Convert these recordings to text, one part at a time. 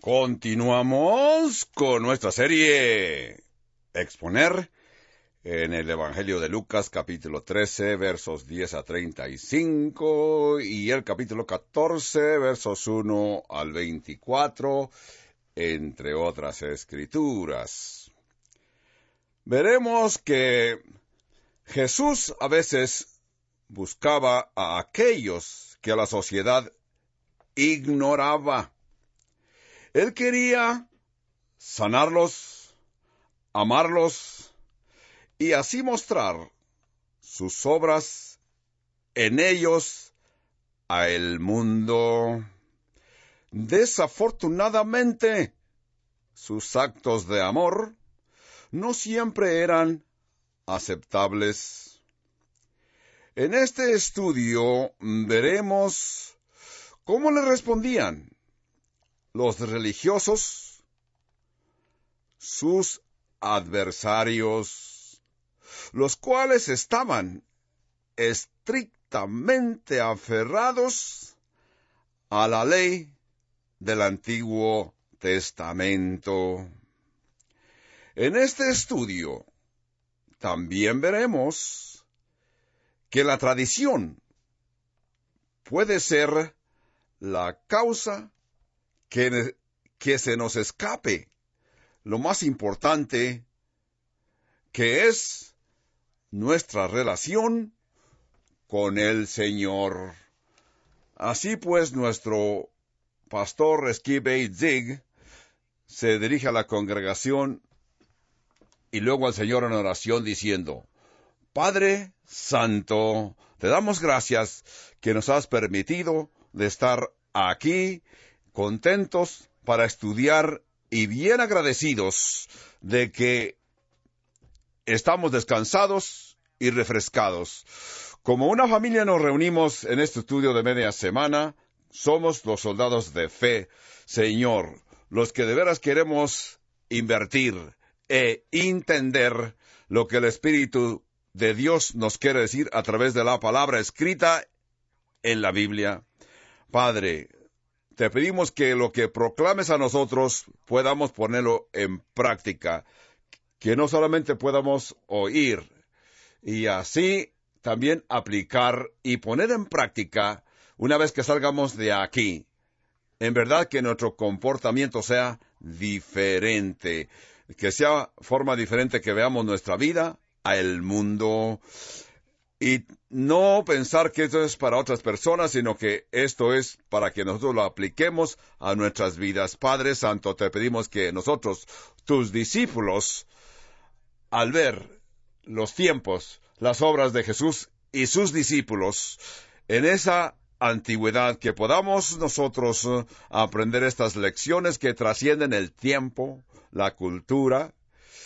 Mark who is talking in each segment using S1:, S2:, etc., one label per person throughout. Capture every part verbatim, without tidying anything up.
S1: Continuamos con nuestra serie Exponer en el Evangelio de Lucas, capítulo trece, versos diez a treinta y cinco, y el capítulo catorce, versos uno al veinticuatro, entre otras escrituras. Veremos que Jesús a veces buscaba a aquellos que la sociedad ignoraba. Él quería sanarlos, amarlos y así mostrar sus obras en ellos a el mundo. Desafortunadamente, sus actos de amor no siempre eran aceptables. En este estudio veremos cómo le respondían los religiosos, sus adversarios, los cuales estaban estrictamente aferrados a la ley del Antiguo Testamento. En este estudio también veremos que la tradición puede ser la causa que, que se nos escape lo más importante, que es nuestra relación con el Señor. Así pues, nuestro pastor Skip A. Zig se dirige a la congregación y luego al Señor en oración diciendo: Padre Santo, te damos gracias que nos has permitido de estar aquí contentos para estudiar y bien agradecidos de que estamos descansados y refrescados. Como una familia nos reunimos en este estudio de media semana. Somos los soldados de fe, Señor, los que de veras queremos invertir e entender lo que el Espíritu de Dios nos quiere decir a través de la palabra escrita en la Biblia. Padre, te pedimos que lo que proclames a nosotros podamos ponerlo en práctica, que no solamente podamos oír, y así también aplicar y poner en práctica una vez que salgamos de aquí. En verdad que nuestro comportamiento sea diferente, que sea forma diferente que veamos nuestra vida a el mundo. Y no pensar que esto es para otras personas, sino que esto es para que nosotros lo apliquemos a nuestras vidas. Padre Santo, te pedimos que nosotros, tus discípulos, al ver los tiempos, las obras de Jesús y sus discípulos, en esa antigüedad, que podamos nosotros uh, aprender estas lecciones que trascienden el tiempo, la cultura,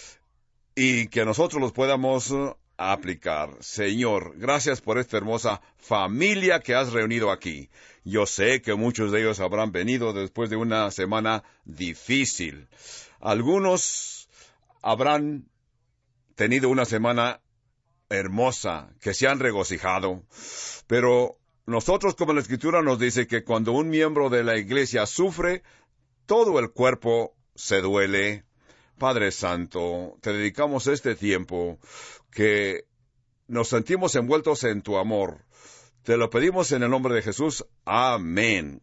S1: y que nosotros los podamos uh, aplicar. Señor, gracias por esta hermosa familia que has reunido aquí. Yo sé que muchos de ellos habrán venido después de una semana difícil. Algunos habrán tenido una semana hermosa, que se han regocijado. Pero nosotros, como la Escritura nos dice, que cuando un miembro de la iglesia sufre, todo el cuerpo se duele. Padre Santo, te dedicamos este tiempo que nos sentimos envueltos en tu amor. Te lo pedimos en el nombre de Jesús. Amén.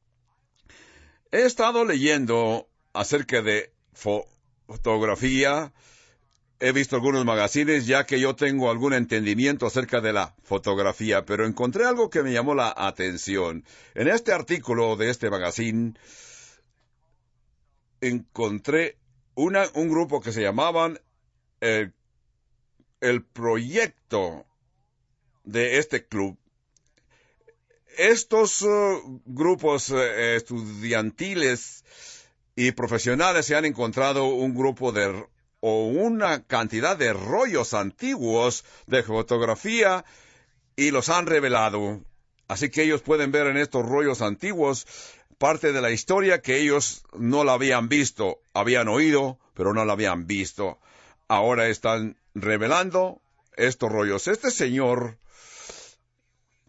S1: He estado leyendo acerca de fo- fotografía. He visto algunos magazines, ya que yo tengo algún entendimiento acerca de la fotografía, pero encontré algo que me llamó la atención. En este artículo de este magazine, encontré una, un grupo que se llamaban el, el proyecto de este club. Estos uh, grupos uh, estudiantiles y profesionales se han encontrado un grupo de o una cantidad de rollos antiguos de fotografía y los han revelado. Así que ellos pueden ver en estos rollos antiguos parte de la historia que ellos no la habían visto, habían oído, pero no la habían visto. Ahora están revelando estos rollos. Este señor,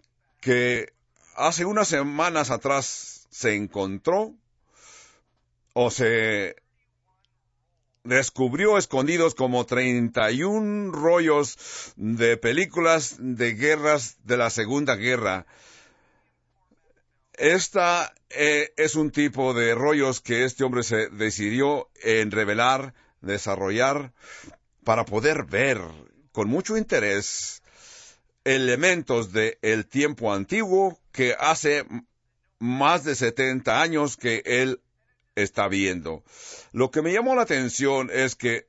S1: que hace unas semanas atrás se encontró o se descubrió escondidos como treinta y un rollos de películas de guerras de la Segunda Guerra. Esta eh, es un tipo de rollos que este hombre se decidió en revelar, desarrollar, para poder ver con mucho interés elementos del tiempo antiguo que hace más de setenta años que él está viendo. Lo que me llamó la atención es que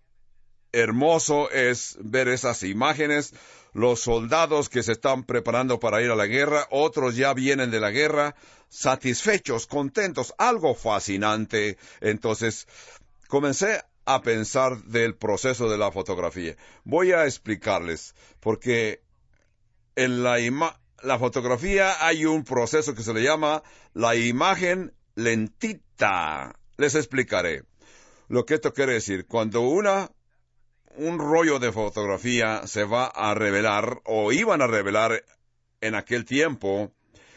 S1: hermoso es ver esas imágenes, los soldados que se están preparando para ir a la guerra, otros ya vienen de la guerra, satisfechos, contentos, algo fascinante. Entonces, comencé a pensar del proceso de la fotografía. Voy a explicarles, porque en la, ima- la fotografía hay un proceso que se le llama la imagen lentita. Les explicaré lo que esto quiere decir. Cuando una un rollo de fotografía se va a revelar, o iban a revelar en aquel tiempo,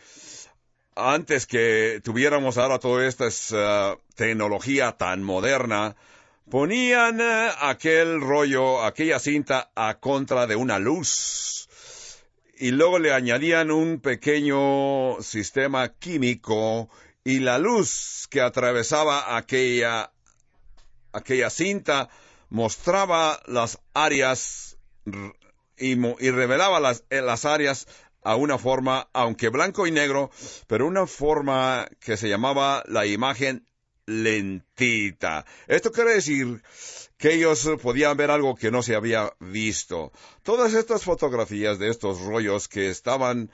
S1: antes que tuviéramos ahora toda esta uh, tecnología tan moderna, ponían uh, aquel rollo, aquella cinta a contra de una luz, y luego le añadían un pequeño sistema químico, y la luz que atravesaba aquella, aquella cinta mostraba las áreas y, y revelaba las, las áreas a una forma, aunque blanco y negro, pero una forma que se llamaba la imagen lentita. Esto quiere decir que ellos podían ver algo que no se había visto. Todas estas fotografías de estos rollos que estaban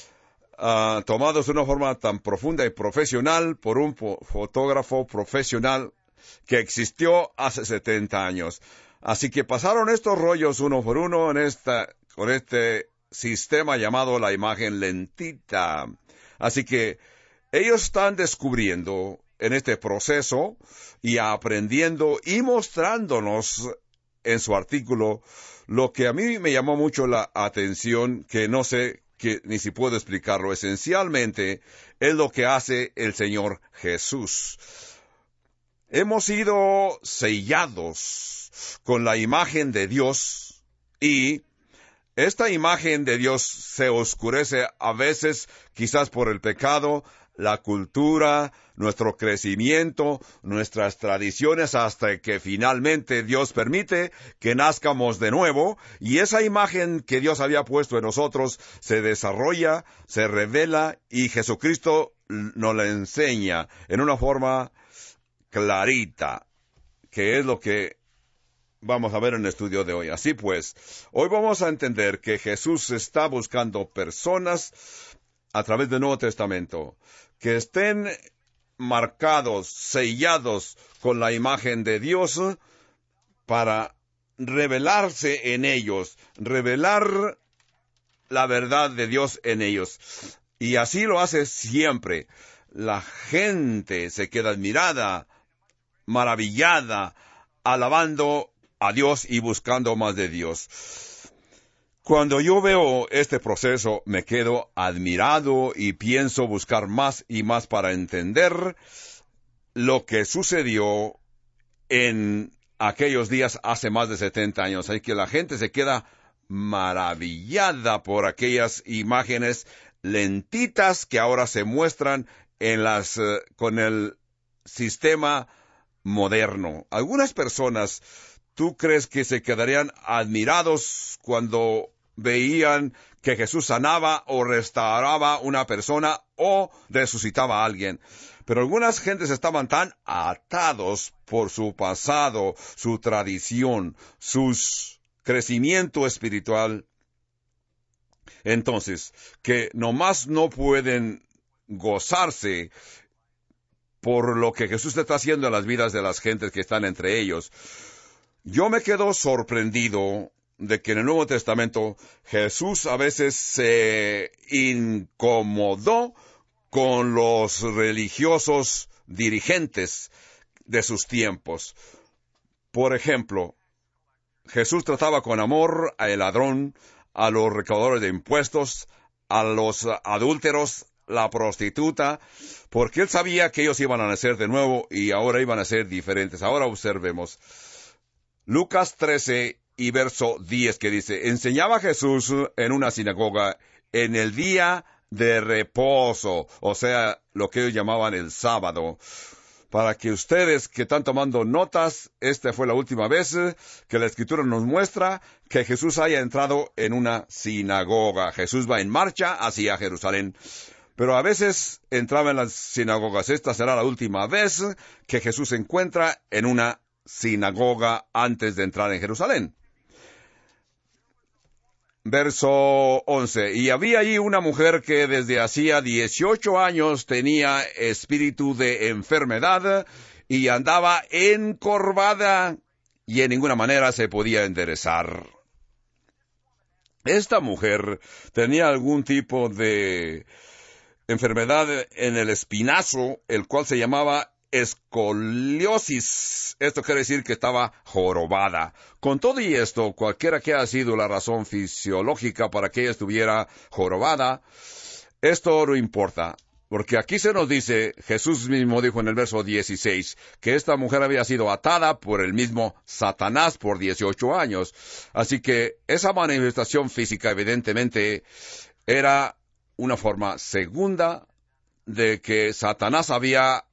S1: uh, tomados de una forma tan profunda y profesional por un fotógrafo profesional que existió hace setenta años. Así que pasaron estos rollos uno por uno en esta, con este sistema llamado la imagen lentita. Así que ellos están descubriendo en este proceso y aprendiendo y mostrándonos en su artículo lo que a mí me llamó mucho la atención, que no sé que ni si puedo explicarlo. Esencialmente es lo que hace el Señor Jesús. Hemos sido sellados con la imagen de Dios, y esta imagen de Dios se oscurece a veces quizás por el pecado, la cultura, nuestro crecimiento, nuestras tradiciones, hasta que finalmente Dios permite que nazcamos de nuevo, y esa imagen que Dios había puesto en nosotros se desarrolla, se revela, y Jesucristo nos la enseña en una forma clarita, que es lo que vamos a ver en el estudio de hoy. Así pues, hoy vamos a entender que Jesús está buscando personas a través del Nuevo Testamento que estén marcados, sellados con la imagen de Dios, para revelarse en ellos, revelar la verdad de Dios en ellos. Y así lo hace siempre. La gente se queda admirada, maravillada, alabando a Dios y buscando más de Dios. Cuando yo veo este proceso, me quedo admirado y pienso buscar más y más para entender lo que sucedió en aquellos días hace más de setenta años. Así que la gente se queda maravillada por aquellas imágenes lentitas que ahora se muestran en las, uh, con el sistema moderno. Algunas personas, ¿tú crees que se quedarían admirados cuando veían que Jesús sanaba o restauraba una persona o resucitaba a alguien? Pero algunas gentes estaban tan atados por su pasado, su tradición, su crecimiento espiritual, entonces, que nomás no pueden gozarse por lo que Jesús está haciendo en las vidas de las gentes que están entre ellos. Yo me quedo sorprendido de que en el Nuevo Testamento Jesús a veces se incomodó con los religiosos dirigentes de sus tiempos. Por ejemplo, Jesús trataba con amor al ladrón, a los recaudadores de impuestos, a los adúlteros, la prostituta, porque él sabía que ellos iban a nacer de nuevo y ahora iban a ser diferentes. Ahora observemos Lucas trece y verso diez, que dice: enseñaba Jesús en una sinagoga en el día de reposo, o sea, lo que ellos llamaban el sábado. Para que ustedes que están tomando notas, esta fue la última vez que la Escritura nos muestra que Jesús haya entrado en una sinagoga. Jesús va en marcha hacia Jerusalén, pero a veces entraba en las sinagogas. Esta será la última vez que Jesús se encuentra en una sinagoga antes de entrar en Jerusalén. Verso once. Y había allí una mujer que desde hacía dieciocho años tenía espíritu de enfermedad y andaba encorvada y en ninguna manera se podía enderezar. Esta mujer tenía algún tipo de enfermedad en el espinazo, el cual se llamaba escoliosis. Esto quiere decir que estaba jorobada. Con todo y esto, cualquiera que haya sido la razón fisiológica para que ella estuviera jorobada, esto no importa. Porque aquí se nos dice, Jesús mismo dijo en el verso dieciséis, que esta mujer había sido atada por el mismo Satanás por dieciocho años. Así que esa manifestación física evidentemente era una forma segunda de que Satanás había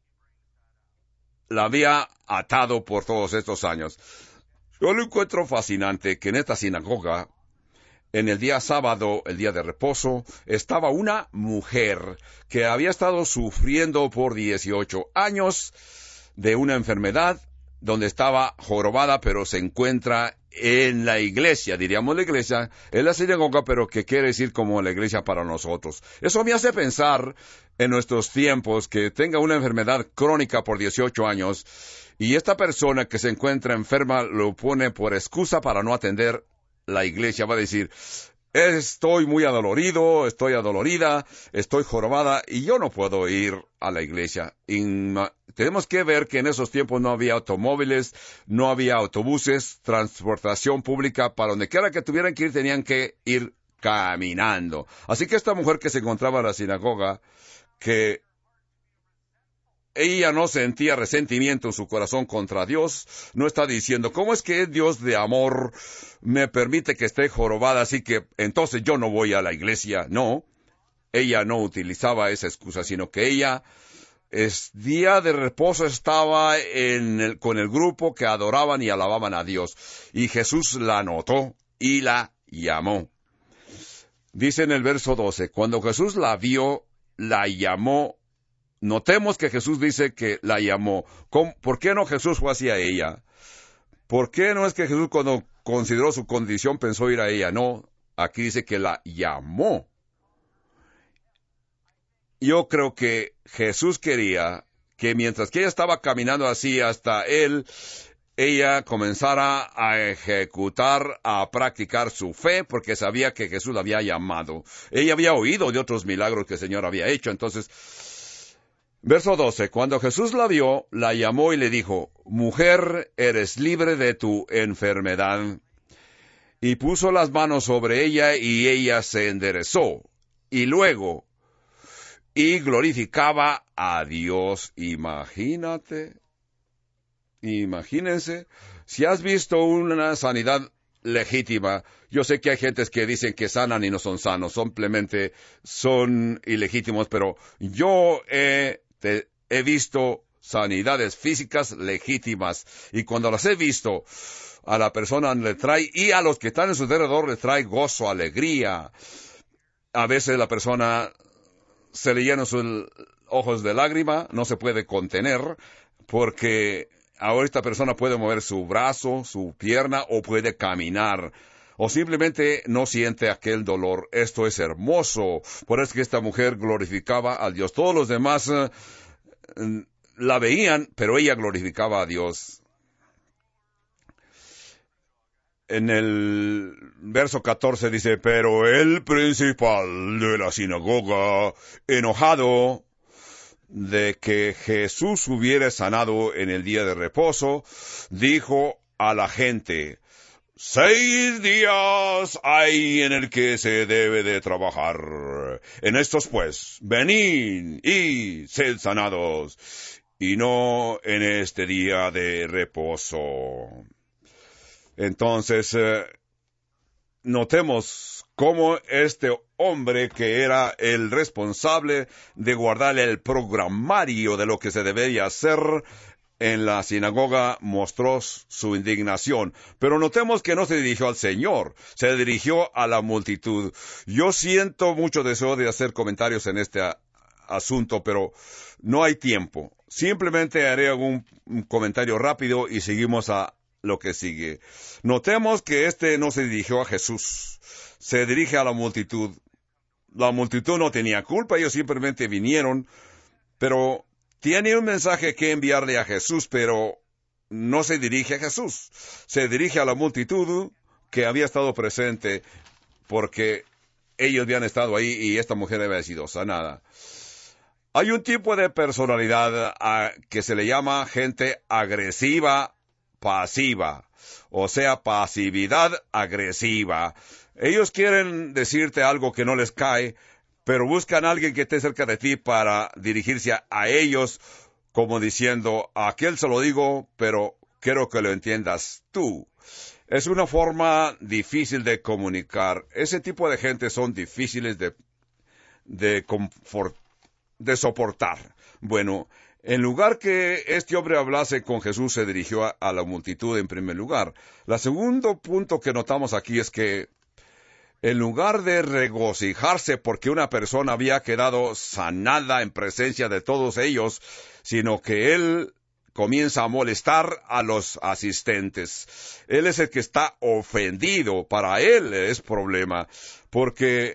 S1: la había atado por todos estos años. Yo lo encuentro fascinante que en esta sinagoga, en el día sábado, el día de reposo, estaba una mujer que había estado sufriendo por dieciocho años de una enfermedad donde estaba jorobada, pero se encuentra en la iglesia, diríamos la iglesia, en la sinagoga, pero que quiere decir como la iglesia para nosotros. Eso me hace pensar en nuestros tiempos que tenga una enfermedad crónica por dieciocho años y esta persona que se encuentra enferma lo pone por excusa para no atender la iglesia. Va a decir: estoy muy adolorido, estoy adolorida, estoy jorobada y yo no puedo ir a la iglesia. Y tenemos que ver que en esos tiempos no había automóviles, no había autobuses, transportación pública. Para donde quiera que tuvieran que ir, tenían que ir caminando. Así que esta mujer que se encontraba en la sinagoga, que ella no sentía resentimiento en su corazón contra Dios, no está diciendo: ¿cómo es que Dios de amor me permite que esté jorobada, así que entonces yo no voy a la iglesia? No, ella no utilizaba esa excusa, sino que ella, es día de reposo, estaba en el, con el grupo que adoraban y alababan a Dios. Y Jesús la notó y la llamó. Dice en el verso doce, cuando Jesús la vio, la llamó. Notemos que Jesús dice que la llamó. ¿Cómo? ¿Por qué no Jesús fue hacia ella? ¿Por qué no es que Jesús cuando consideró su condición pensó ir a ella? No, aquí dice que la llamó. Yo creo que Jesús quería que mientras que ella estaba caminando así hasta él, ella comenzara a ejecutar, a practicar su fe, porque sabía que Jesús la había llamado. Ella había oído de otros milagros que el Señor había hecho. Entonces, verso doce, cuando Jesús la vio, la llamó y le dijo: mujer, eres libre de tu enfermedad. Y puso las manos sobre ella y ella se enderezó. Y luego, y glorificaba a Dios. Imagínate, imagínense, si has visto una sanidad legítima. Yo sé que hay gentes que dicen que sanan y no son sanos, simplemente son ilegítimos, pero yo he, te, he visto sanidades físicas legítimas, y cuando las he visto, a la persona le trae, y a los que están en su alrededor le trae gozo, alegría. A veces la persona se le llenan sus ojos de lágrima, no se puede contener, porque ahora esta persona puede mover su brazo, su pierna, o puede caminar, o simplemente no siente aquel dolor. Esto es hermoso. Por eso es que esta mujer glorificaba a Dios. Todos los demás uh, la veían, pero ella glorificaba a Dios. En el verso catorce dice, pero el principal de la sinagoga, enojado de que Jesús hubiera sanado en el día de reposo, dijo a la gente, Seis días hay en el que se debe de trabajar. En estos pues, venid y sed sanados, y no en este día de reposo. Entonces, eh, notemos cómo este hombre que era el responsable de guardar el programario de lo que se debería hacer en la sinagoga mostró su indignación. Pero notemos que no se dirigió al Señor, se dirigió a la multitud. Yo siento mucho deseo de hacer comentarios en este a- asunto, pero no hay tiempo. Simplemente haré algún un comentario rápido y seguimos a lo que sigue. Notemos que este no se dirigió a Jesús, se dirige a la multitud. La multitud no tenía culpa, ellos simplemente vinieron, pero tiene un mensaje que enviarle a Jesús, pero no se dirige a Jesús. Se dirige a la multitud que había estado presente porque ellos habían estado ahí y esta mujer había sido sanada. Hay un tipo de personalidad a, que se le llama gente agresiva, pasiva, o sea, pasividad agresiva. Ellos quieren decirte algo que no les cae, pero buscan a alguien que esté cerca de ti para dirigirse a, a ellos, como diciendo, a aquel se lo digo, pero quiero que lo entiendas tú. Es una forma difícil de comunicar. Ese tipo de gente son difíciles de, de, confort, de soportar. Bueno, en lugar que este hombre hablase con Jesús, se dirigió a, a la multitud en primer lugar. El segundo punto que notamos aquí es que en lugar de regocijarse porque una persona había quedado sanada en presencia de todos ellos, sino que él comienza a molestar a los asistentes. Él es el que está ofendido. Para él es problema, porque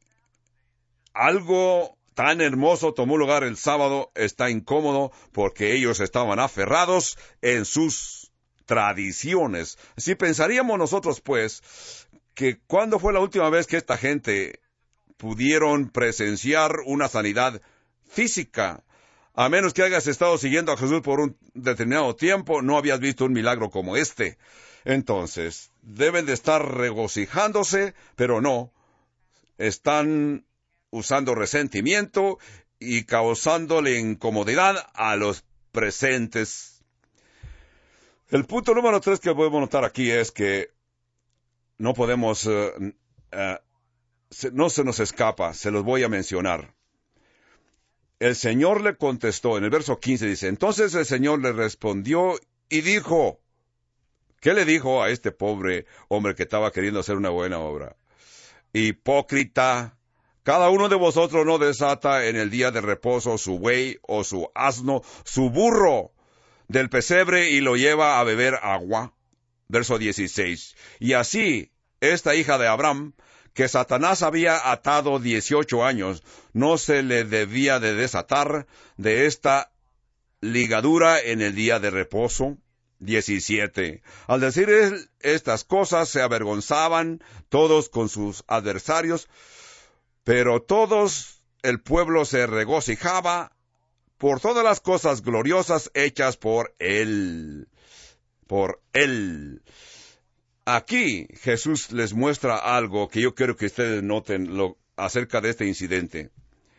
S1: algo tan hermoso tomó lugar el sábado, está incómodo porque ellos estaban aferrados en sus tradiciones. Si pensaríamos nosotros, pues, que cuándo fue la última vez que esta gente pudieron presenciar una sanidad física. A menos que hayas estado siguiendo a Jesús por un determinado tiempo, no habías visto un milagro como este. Entonces, deben de estar regocijándose, pero no. Están usando resentimiento y causándole incomodidad a los presentes. El punto número tres que podemos notar aquí es que no podemos, uh, uh, se, no se nos escapa, se los voy a mencionar. El Señor le contestó, en el verso quince dice, entonces el Señor le respondió y dijo, ¿qué le dijo a este pobre hombre que estaba queriendo hacer una buena obra? Hipócrita, cada uno de vosotros no desata en el día de reposo su buey o su asno, su burro del pesebre y lo lleva a beber agua. Verso dieciséis. Y así, esta hija de Abraham, que Satanás había atado dieciocho años, no se le debía de desatar de esta ligadura en el día de reposo. diecisiete. Al decir él estas cosas, se avergonzaban todos con sus adversarios, pero todos el pueblo se regocijaba por todas las cosas gloriosas hechas por él. Por él. Aquí Jesús les muestra algo que yo quiero que ustedes noten lo, acerca de este incidente.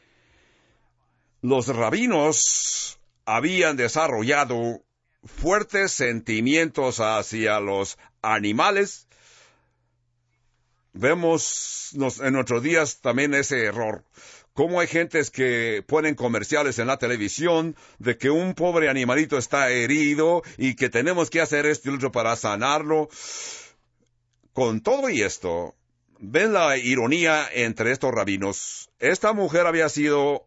S1: Los rabinos habían desarrollado fuertes sentimientos hacia los animales. Vemos nos, en nuestros días también ese error. Cómo hay gentes que ponen comerciales en la televisión de que un pobre animalito está herido y que tenemos que hacer esto y lo otro para sanarlo. Con todo y esto, ven la ironía entre estos rabinos. Esta mujer había sido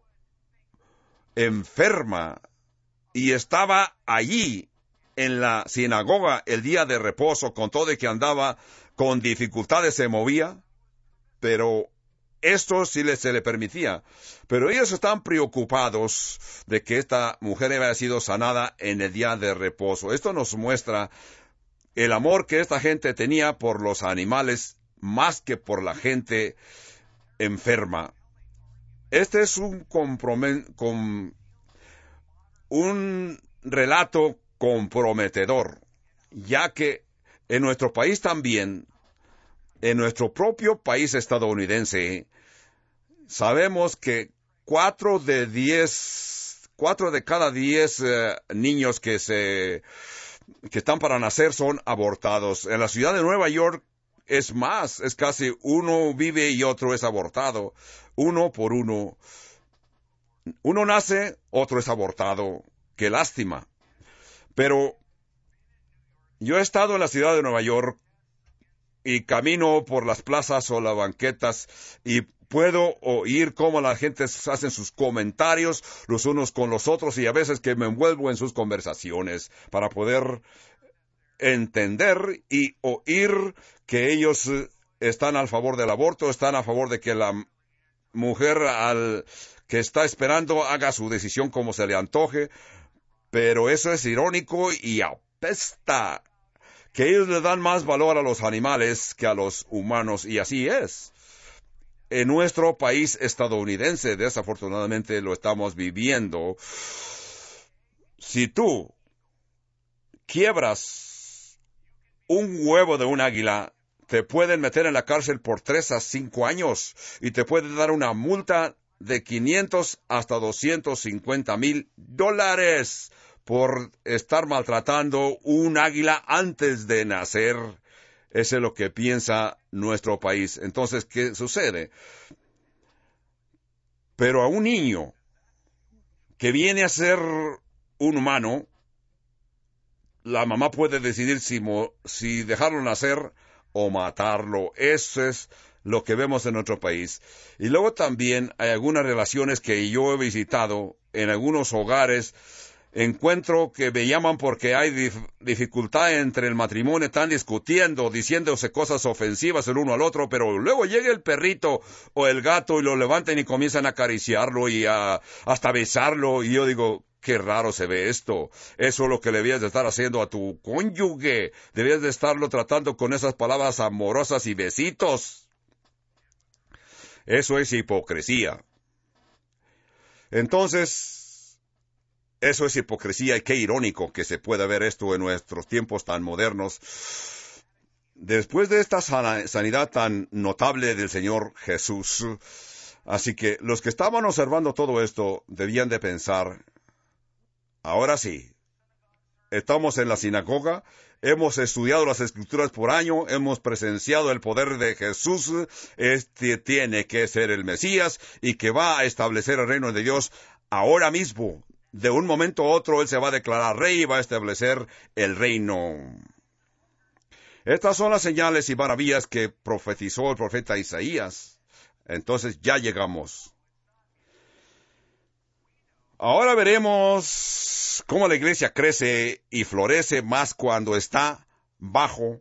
S1: enferma y estaba allí en la sinagoga el día de reposo, con todo y que andaba con dificultades, se movía, pero esto sí le, se le permitía. Pero ellos están preocupados de que esta mujer había sido sanada en el día de reposo. Esto nos muestra el amor que esta gente tenía por los animales más que por la gente enferma. Este es un, com, un relato comprometedor, ya que En nuestro país también, en nuestro propio país estadounidense, sabemos que cuatro de diez, cuatro de cada diez uh, niños que se, que están para nacer son abortados. En la ciudad de Nueva York es más, es casi uno vive y otro es abortado. Uno por uno. Uno nace, otro es abortado. Qué lástima. Pero yo he estado en la ciudad de Nueva York y camino por las plazas o las banquetas y puedo oír cómo la gente hace sus comentarios los unos con los otros y a veces que me envuelvo en sus conversaciones para poder entender y oír que ellos están a favor del aborto, están a favor de que la mujer al que está esperando haga su decisión como se le antoje, pero eso es irónico y apesta, que ellos le dan más valor a los animales que a los humanos, y así es. En nuestro país estadounidense, desafortunadamente lo estamos viviendo. Si tú quiebras un huevo de un águila, te pueden meter en la cárcel por tres a cinco años y te pueden dar una multa de quinientos hasta doscientos cincuenta mil dólares por estar maltratando un águila antes de nacer. Eso es lo que piensa nuestro país. Entonces, ¿qué sucede? Pero a un niño que viene a ser un humano, la mamá puede decidir si, mo- si dejarlo nacer o matarlo. Eso es lo que vemos en nuestro país. Y luego también hay algunas relaciones que yo he visitado en algunos hogares. Encuentro que me llaman porque hay dif- dificultad entre el matrimonio, están discutiendo, diciéndose cosas ofensivas el uno al otro, pero luego llega el perrito o el gato y lo levantan y comienzan a acariciarlo y a, hasta besarlo, y yo digo, qué raro se ve esto. Eso es lo que debías de estar haciendo a tu cónyuge, debías de estarlo tratando con esas palabras amorosas y besitos. Eso es hipocresía. Entonces, eso es hipocresía, y qué irónico que se pueda ver esto en nuestros tiempos tan modernos. Después de esta sanidad tan notable del Señor Jesús, así que los que estaban observando todo esto debían de pensar, ahora sí, estamos en la sinagoga, hemos estudiado las Escrituras por año, hemos presenciado el poder de Jesús. Este tiene que ser el Mesías y que va a establecer el reino de Dios ahora mismo. De un momento a otro, Él se va a declarar rey y va a establecer el reino. Estas son las señales y maravillas que profetizó el profeta Isaías. Entonces ya llegamos. Ahora veremos cómo la iglesia crece y florece más cuando está bajo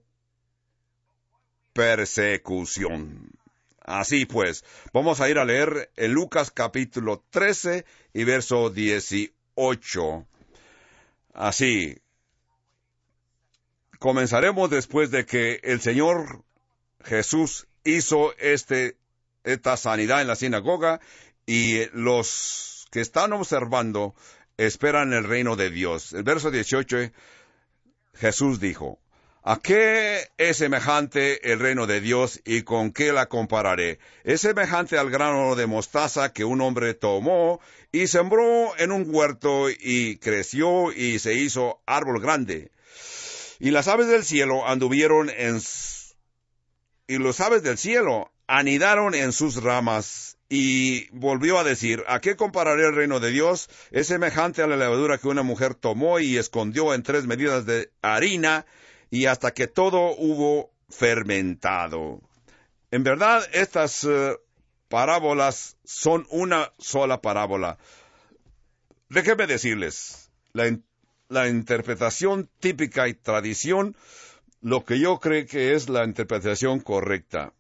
S1: persecución. Así pues, vamos a ir a leer en Lucas capítulo trece y verso dieciocho. Así, comenzaremos después de que el Señor Jesús hizo este, esta sanidad en la sinagoga y los que están observando esperan el reino de Dios. El verso dieciocho, Jesús dijo, ¿a qué es semejante el reino de Dios y con qué la compararé? Es semejante al grano de mostaza que un hombre tomó y sembró en un huerto y creció y se hizo árbol grande. Y las aves del cielo anduvieron en... y los aves del cielo anidaron en sus ramas. Y volvió a decir, ¿a qué compararé el reino de Dios? Es semejante a la levadura que una mujer tomó y escondió en tres medidas de harina, y hasta que todo hubo fermentado. En verdad, estas uh, parábolas son una sola parábola. Déjenme decirles, la, in- la interpretación típica y tradición, lo que yo creo que es la interpretación correcta.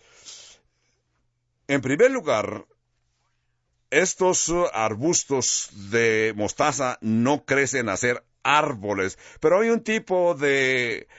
S1: En primer lugar, estos uh, arbustos de mostaza no crecen a ser árboles, pero hay un tipo de,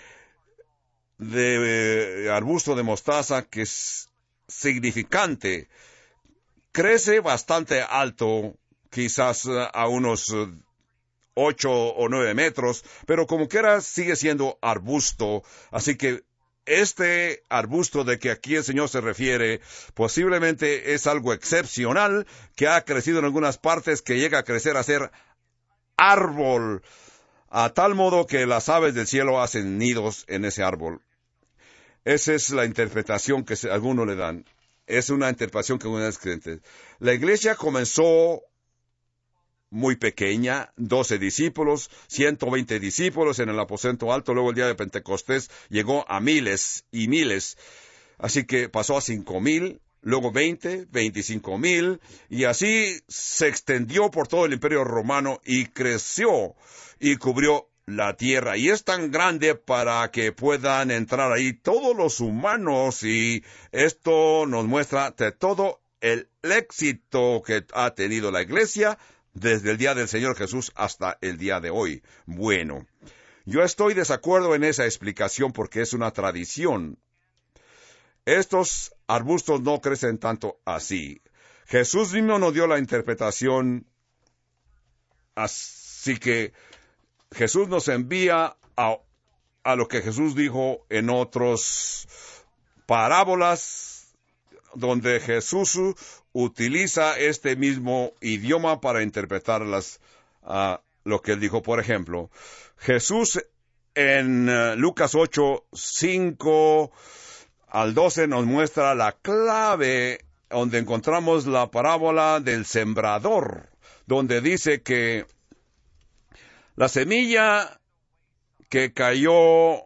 S1: de eh, arbusto de mostaza que es significante. Crece bastante alto, quizás uh, a unos uh, ocho o nueve metros, pero como quiera sigue siendo arbusto. Así que este arbusto de que aquí el Señor se refiere, posiblemente es algo excepcional, que ha crecido en algunas partes, que llega a crecer a ser árbol, a tal modo que las aves del cielo hacen nidos en ese árbol. Esa es la interpretación que algunos le dan. Es una interpretación que algunos creen. La iglesia comenzó muy pequeña, doce discípulos, ciento veinte discípulos en el aposento alto. Luego el día de Pentecostés llegó a miles y miles. Así que pasó a cinco mil, luego veinte, veinticinco mil, y así se extendió por todo el Imperio Romano y creció y cubrió la tierra. Y es tan grande para que puedan entrar ahí todos los humanos, y esto nos muestra de todo el éxito que ha tenido la iglesia desde el día del Señor Jesús hasta el día de hoy. Bueno, yo estoy de desacuerdo en esa explicación porque es una tradición. Estos arbustos no crecen tanto así. Jesús mismo nos dio la interpretación, así que Jesús nos envía a, a lo que Jesús dijo en otras parábolas, donde Jesús utiliza este mismo idioma para interpretar las, uh, lo que él dijo. Por ejemplo, Jesús en uh, Lucas ocho, cinco al doce nos muestra la clave donde encontramos la parábola del sembrador, donde dice que la semilla que cayó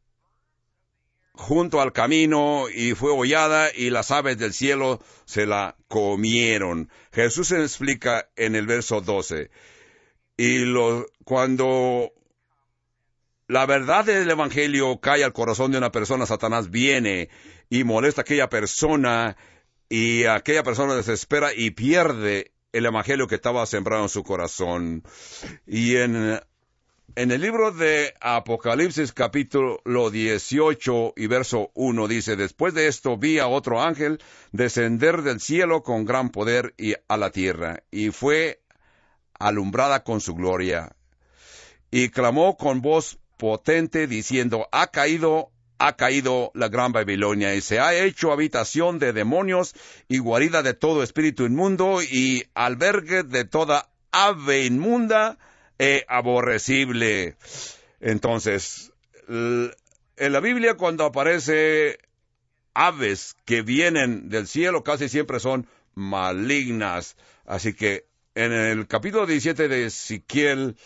S1: junto al camino y fue hollada, y las aves del cielo se la comieron. Jesús se explica en el verso doce. Y lo, cuando la verdad del evangelio cae al corazón de una persona, Satanás viene y molesta a aquella persona, y aquella persona desespera y pierde el evangelio que estaba sembrado en su corazón. Y en En el libro de Apocalipsis capítulo dieciocho y verso uno dice: después de esto vi a otro ángel descender del cielo con gran poder y a la tierra, y fue alumbrada con su gloria. Y clamó con voz potente diciendo: ha caído, ha caído la gran Babilonia, y se ha hecho habitación de demonios y guarida de todo espíritu inmundo y albergue de toda ave inmunda e aborrecible. Entonces, en la Biblia, cuando aparece aves que vienen del cielo, casi siempre son malignas. Así que en el capítulo diecisiete de Ezequiel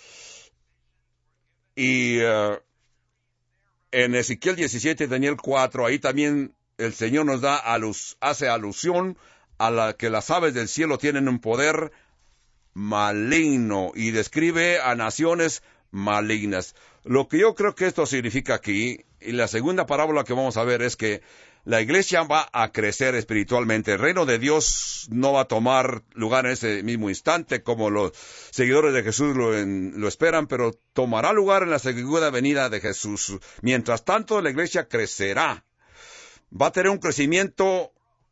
S1: y uh, en Ezequiel diecisiete, Daniel cuatro, ahí también el Señor nos da alus, hace alusión a la que las aves del cielo tienen un poder maligno, y describe a naciones malignas. Lo que yo creo que esto significa aquí, y la segunda parábola que vamos a ver, es que la iglesia va a crecer espiritualmente. El reino de Dios no va a tomar lugar en ese mismo instante como los seguidores de Jesús lo, en, lo esperan, pero tomará lugar en la segunda venida de Jesús. Mientras tanto, la iglesia crecerá. Va a tener un crecimiento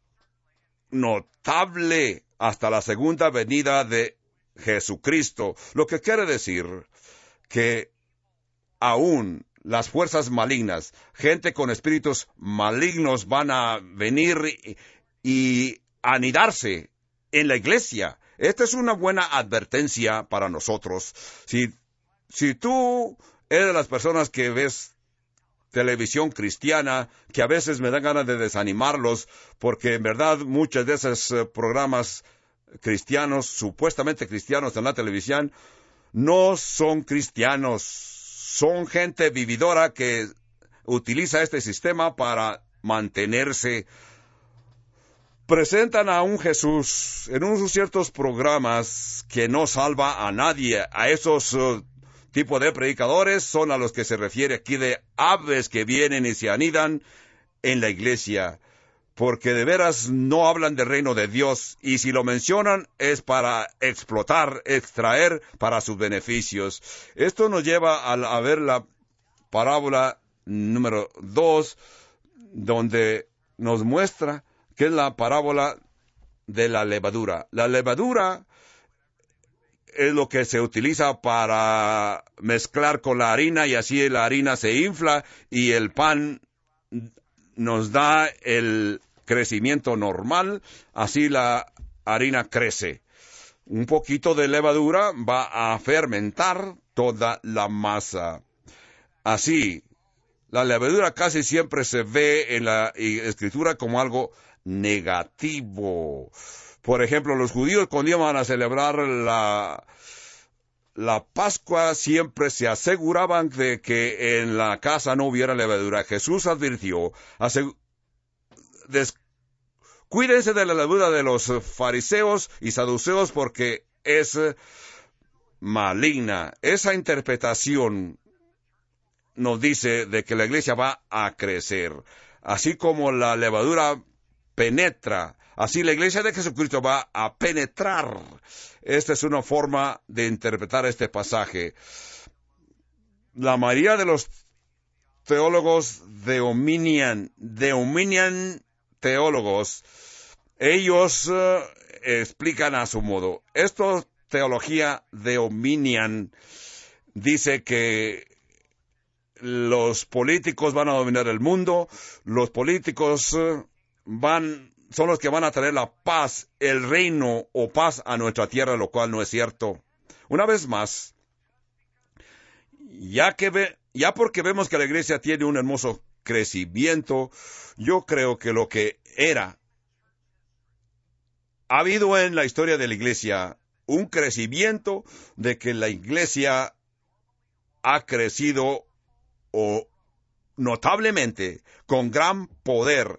S1: notable hasta la segunda venida de Jesucristo, lo que quiere decir que aún las fuerzas malignas, gente con espíritus malignos, van a venir y, y anidarse en la iglesia. Esta es una buena advertencia para nosotros. Si, si tú eres de las personas que ves televisión cristiana, que a veces me dan ganas de desanimarlos, porque en verdad muchos de esos uh, programas cristianos, supuestamente cristianos en la televisión, no son cristianos, son gente vividora que utiliza este sistema para mantenerse. Presentan a un Jesús en unos ciertos programas que no salva a nadie. A esos uh, tipos de predicadores son a los que se refiere aquí, de aves que vienen y se anidan en la iglesia, porque de veras no hablan del reino de Dios, y si lo mencionan es para explotar, extraer para sus beneficios. Esto nos lleva a, a ver la parábola número dos, donde nos muestra que es la parábola de la levadura. La levadura es lo que se utiliza para mezclar con la harina y así la harina se infla y el pan nos da el crecimiento normal, así la harina crece. Un poquito de levadura va a fermentar toda la masa. Así, la levadura casi siempre se ve en la Escritura como algo negativo. Por ejemplo, los judíos cuando iban a celebrar la, la Pascua siempre se aseguraban de que en la casa no hubiera levadura. Jesús advirtió, asegu- des- cuídense de la levadura de los fariseos y saduceos porque es maligna. Esa interpretación nos dice de que la iglesia va a crecer. Así como la levadura penetra, así la iglesia de Jesucristo va a penetrar. Esta es una forma de interpretar este pasaje. La mayoría de los teólogos de Arminian, de Arminian teólogos, ellos uh, explican a su modo. Esto, teología de Arminian, dice que los políticos van a dominar el mundo, los políticos uh, van, son los que van a traer la paz, el reino o paz a nuestra tierra, lo cual no es cierto. Una vez más, ya que ve, ya porque vemos que la iglesia tiene un hermoso crecimiento, yo creo que lo que era, ha habido en la historia de la iglesia un crecimiento de que la iglesia ha crecido o notablemente, con gran poder.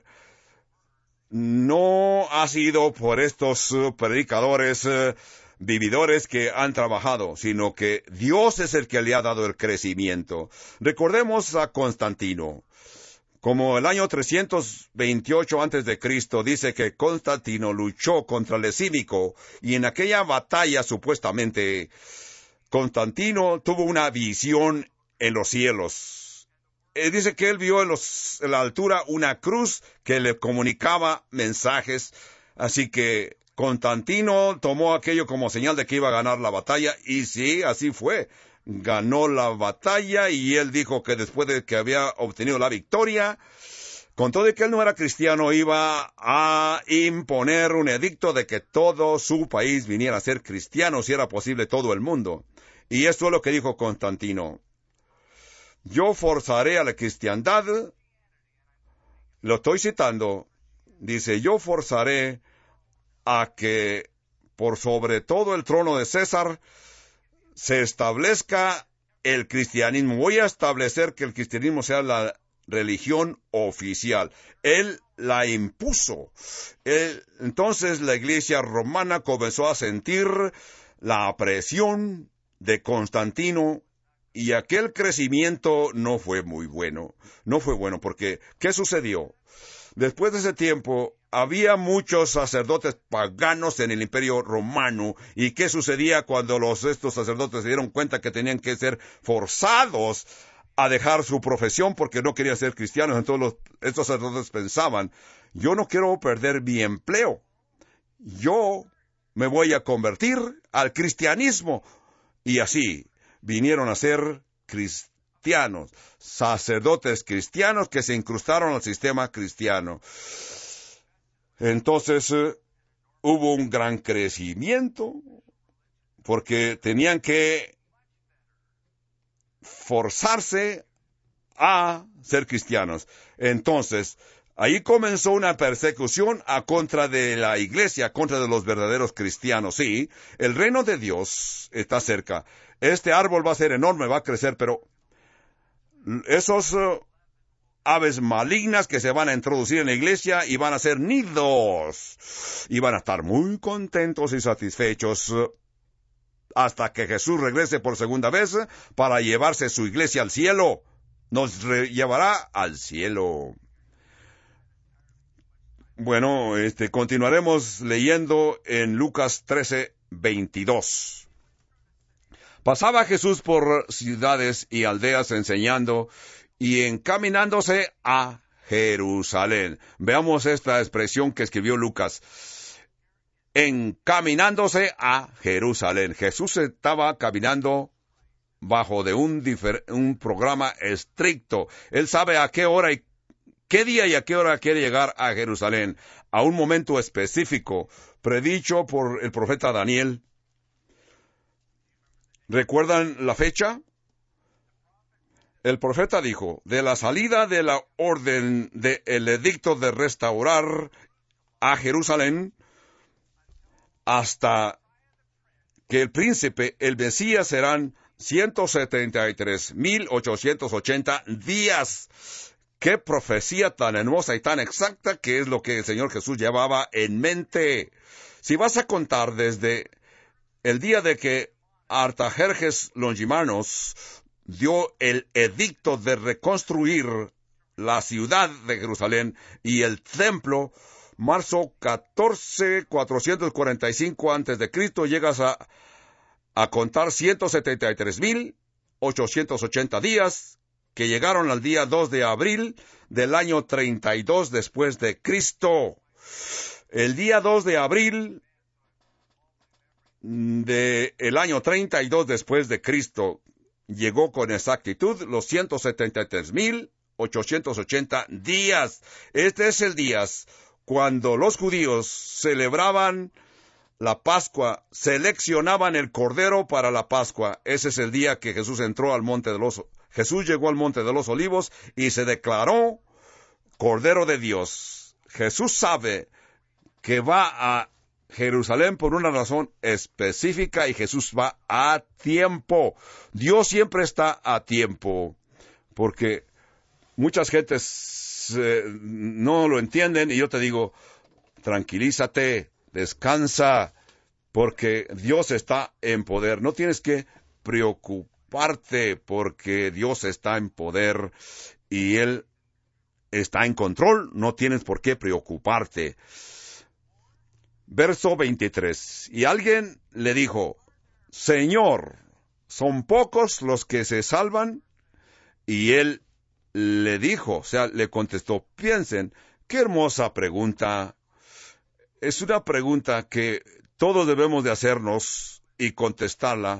S1: No ha sido por estos uh, predicadores uh, vividores que han trabajado, sino que Dios es el que le ha dado el crecimiento. Recordemos a Constantino. Como el año trescientos veintiocho antes de Cristo dice que Constantino luchó contra el cívico y en aquella batalla supuestamente Constantino tuvo una visión en los cielos. Dice que él vio en, los, en la altura una cruz que le comunicaba mensajes. Así que Constantino tomó aquello como señal de que iba a ganar la batalla. Y sí, así fue. Ganó la batalla y él dijo que después de que había obtenido la victoria, con todo de que él no era cristiano, iba a imponer un edicto de que todo su país viniera a ser cristiano, si era posible todo el mundo. Y esto es lo que dijo Constantino. Yo forzaré a la cristiandad, lo estoy citando, dice, yo forzaré a que por sobre todo el trono de César se establezca el cristianismo. Voy a establecer que el cristianismo sea la religión oficial. Él la impuso. Él, entonces la iglesia romana comenzó a sentir la presión de Constantino. Y aquel crecimiento no fue muy bueno, no fue bueno, porque ¿qué sucedió? Después de ese tiempo, había muchos sacerdotes paganos en el Imperio Romano, y ¿qué sucedía cuando los, estos sacerdotes se dieron cuenta que tenían que ser forzados a dejar su profesión porque no querían ser cristianos? Entonces los, estos sacerdotes pensaban, yo no quiero perder mi empleo, yo me voy a convertir al cristianismo, y así vinieron a ser cristianos, sacerdotes cristianos que se incrustaron al sistema cristiano. Entonces uh, hubo un gran crecimiento porque tenían que forzarse a ser cristianos. Entonces, ahí comenzó una persecución a contra de la iglesia, contra de los verdaderos cristianos. Sí, el reino de Dios está cerca. Este árbol va a ser enorme, va a crecer, pero esos uh, aves malignas que se van a introducir en la iglesia y van a ser nidos. Y van a estar muy contentos y satisfechos uh, hasta que Jesús regrese por segunda vez uh, para llevarse su iglesia al cielo. Nos llevará al cielo. Bueno, este, continuaremos leyendo en Lucas trece, veintidós. Pasaba Jesús por ciudades y aldeas enseñando y encaminándose a Jerusalén. Veamos esta expresión que escribió Lucas. encaminándose a Jerusalén. Jesús estaba caminando bajo de un, difer- un programa estricto. Él sabe a qué hora y qué día y a qué hora quiere llegar a Jerusalén, a un momento específico, predicho por el profeta Daniel. ¿Recuerdan la fecha? El profeta dijo, de la salida de la orden del edicto de restaurar a Jerusalén hasta que el príncipe, el Mesías, serán ciento setenta y tres mil ochocientos ochenta días. ¡Qué profecía tan hermosa y tan exacta que es lo que el Señor Jesús llevaba en mente! Si vas a contar desde el día de que Artajerjes Longimanus dio el edicto de reconstruir la ciudad de Jerusalén y el templo, marzo catorce, cuatrocientos cuarenta y cinco antes de Cristo, llegas a, a contar ciento setenta y tres mil ochocientos ochenta días, que llegaron al día dos de abril del año treinta y dos después de Cristo. El día dos de abril del año treinta y dos después de Cristo llegó con exactitud los ciento setenta y tres mil ochocientos ochenta días. Este es el día cuando los judíos celebraban la Pascua, seleccionaban el Cordero para la Pascua. Ese es el día que Jesús entró al Monte de los Jesús llegó al Monte de los Olivos y se declaró Cordero de Dios. Jesús sabe que va a Jerusalén por una razón específica y Jesús va a tiempo. Dios siempre está a tiempo, porque muchas gentes eh, no lo entienden y yo te digo, tranquilízate, descansa, porque Dios está en poder. No tienes que preocuparte porque Dios está en poder y Él está en control. No tienes por qué preocuparte. Verso veintitrés. Y alguien le dijo, Señor, ¿son pocos los que se salvan? Y él le dijo, o sea, le contestó, piensen, qué hermosa pregunta. Es una pregunta que todos debemos de hacernos y contestarla.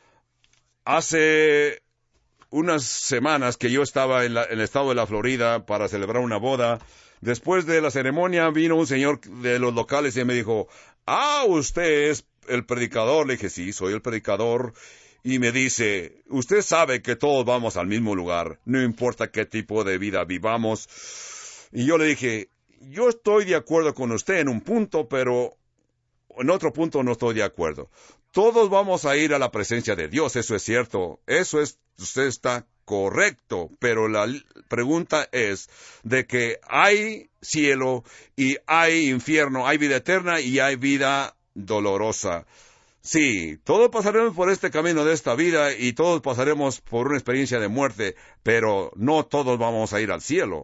S1: Hace unas semanas que yo estaba en, la, en el estado de la Florida para celebrar una boda. Después de la ceremonia vino un señor de los locales y me dijo, ah, usted es el predicador. Le dije, sí, soy el predicador. Y me dice, usted sabe que todos vamos al mismo lugar, no importa qué tipo de vida vivamos. Y yo le dije, yo estoy de acuerdo con usted en un punto, pero en otro punto no estoy de acuerdo. Todos vamos a ir a la presencia de Dios, eso es cierto, eso es, usted está correcto, pero la pregunta es de que hay cielo y hay infierno, hay vida eterna y hay vida dolorosa. Sí, todos pasaremos por este camino de esta vida y todos pasaremos por una experiencia de muerte, pero no todos vamos a ir al cielo.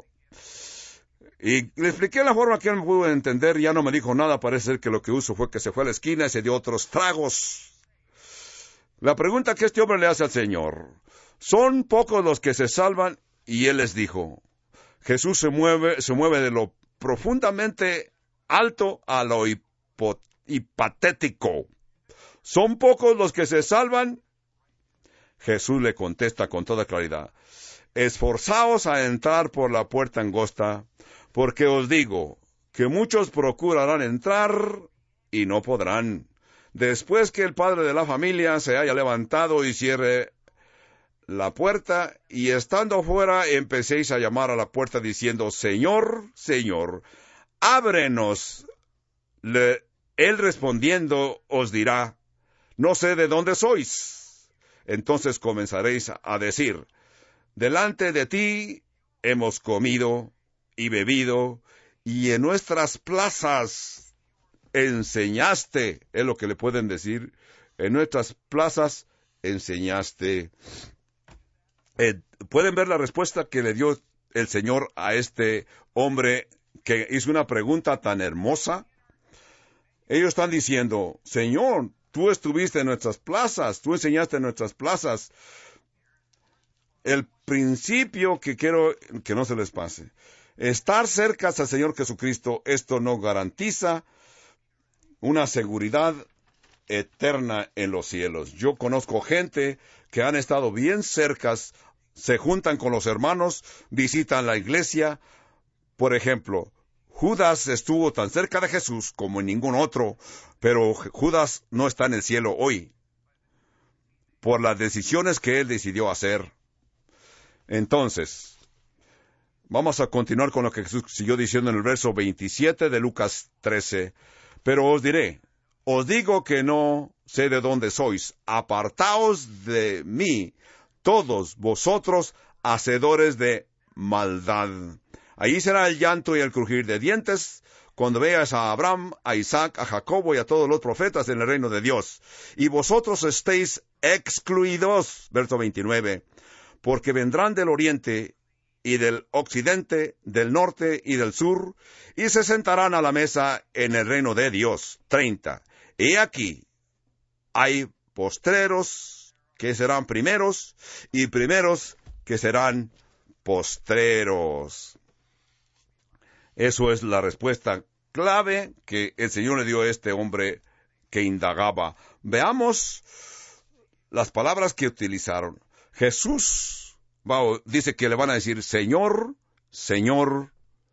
S1: Y le expliqué la forma que él me pudo entender, ya no me dijo nada, parece ser que lo que hizo fue que se fue a la esquina y se dio otros tragos. La pregunta que este hombre le hace al Señor, ¿son pocos los que se salvan? Y él les dijo, Jesús se mueve, se mueve de lo profundamente alto a lo hipo, hipatético. ¿Son pocos los que se salvan? Jesús le contesta con toda claridad, esforzaos a entrar por la puerta angosta, porque os digo que muchos procurarán entrar y no podrán. Después que el padre de la familia se haya levantado y cierre la puerta, y estando fuera empecéis a llamar a la puerta diciendo, Señor, Señor, ábrenos. Le, él respondiendo os dirá, no sé de dónde sois. Entonces comenzaréis a decir, delante de ti hemos comido y bebido, y en nuestras plazas enseñaste, es lo que le pueden decir, en nuestras plazas enseñaste. Eh, ¿Pueden ver la respuesta que le dio el Señor a este hombre que hizo una pregunta tan hermosa? Ellos están diciendo, Señor, tú estuviste en nuestras plazas, tú enseñaste en nuestras plazas. El principio que quiero que no se les pase, estar cerca al Señor Jesucristo, esto no garantiza una seguridad eterna en los cielos. Yo conozco gente que han estado bien cercas, se juntan con los hermanos, visitan la iglesia. Por ejemplo, Judas estuvo tan cerca de Jesús como ningún otro, pero Judas no está en el cielo hoy, por las decisiones que él decidió hacer. Entonces, vamos a continuar con lo que Jesús siguió diciendo en el verso veintisiete de Lucas trece. Pero os diré, os digo que no sé de dónde sois. Apartaos de mí, todos vosotros, hacedores de maldad. Allí será el llanto y el crujir de dientes, cuando veas a Abraham, a Isaac, a Jacobo y a todos los profetas en el reino de Dios. Y vosotros estéis excluidos, verso veintinueve, porque vendrán del oriente y del occidente, del norte y del sur, y se sentarán a la mesa en el reino de Dios. treinta. He aquí, hay postreros que serán primeros, y primeros que serán postreros. Eso es la respuesta clave que el Señor le dio a este hombre que indagaba. Veamos las palabras que utilizaron. Jesús va, dice que le van a decir, Señor, Señor.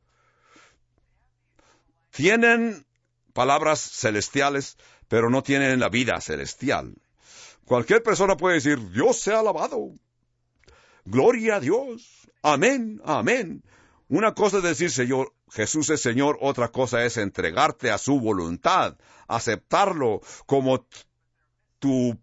S1: Tienen palabras celestiales, pero no tienen la vida celestial. Cualquier persona puede decir, Dios sea alabado. Gloria a Dios. Amén, amén. Una cosa es decir, Señor, Jesús es Señor, otra cosa es entregarte a su voluntad, aceptarlo como tu,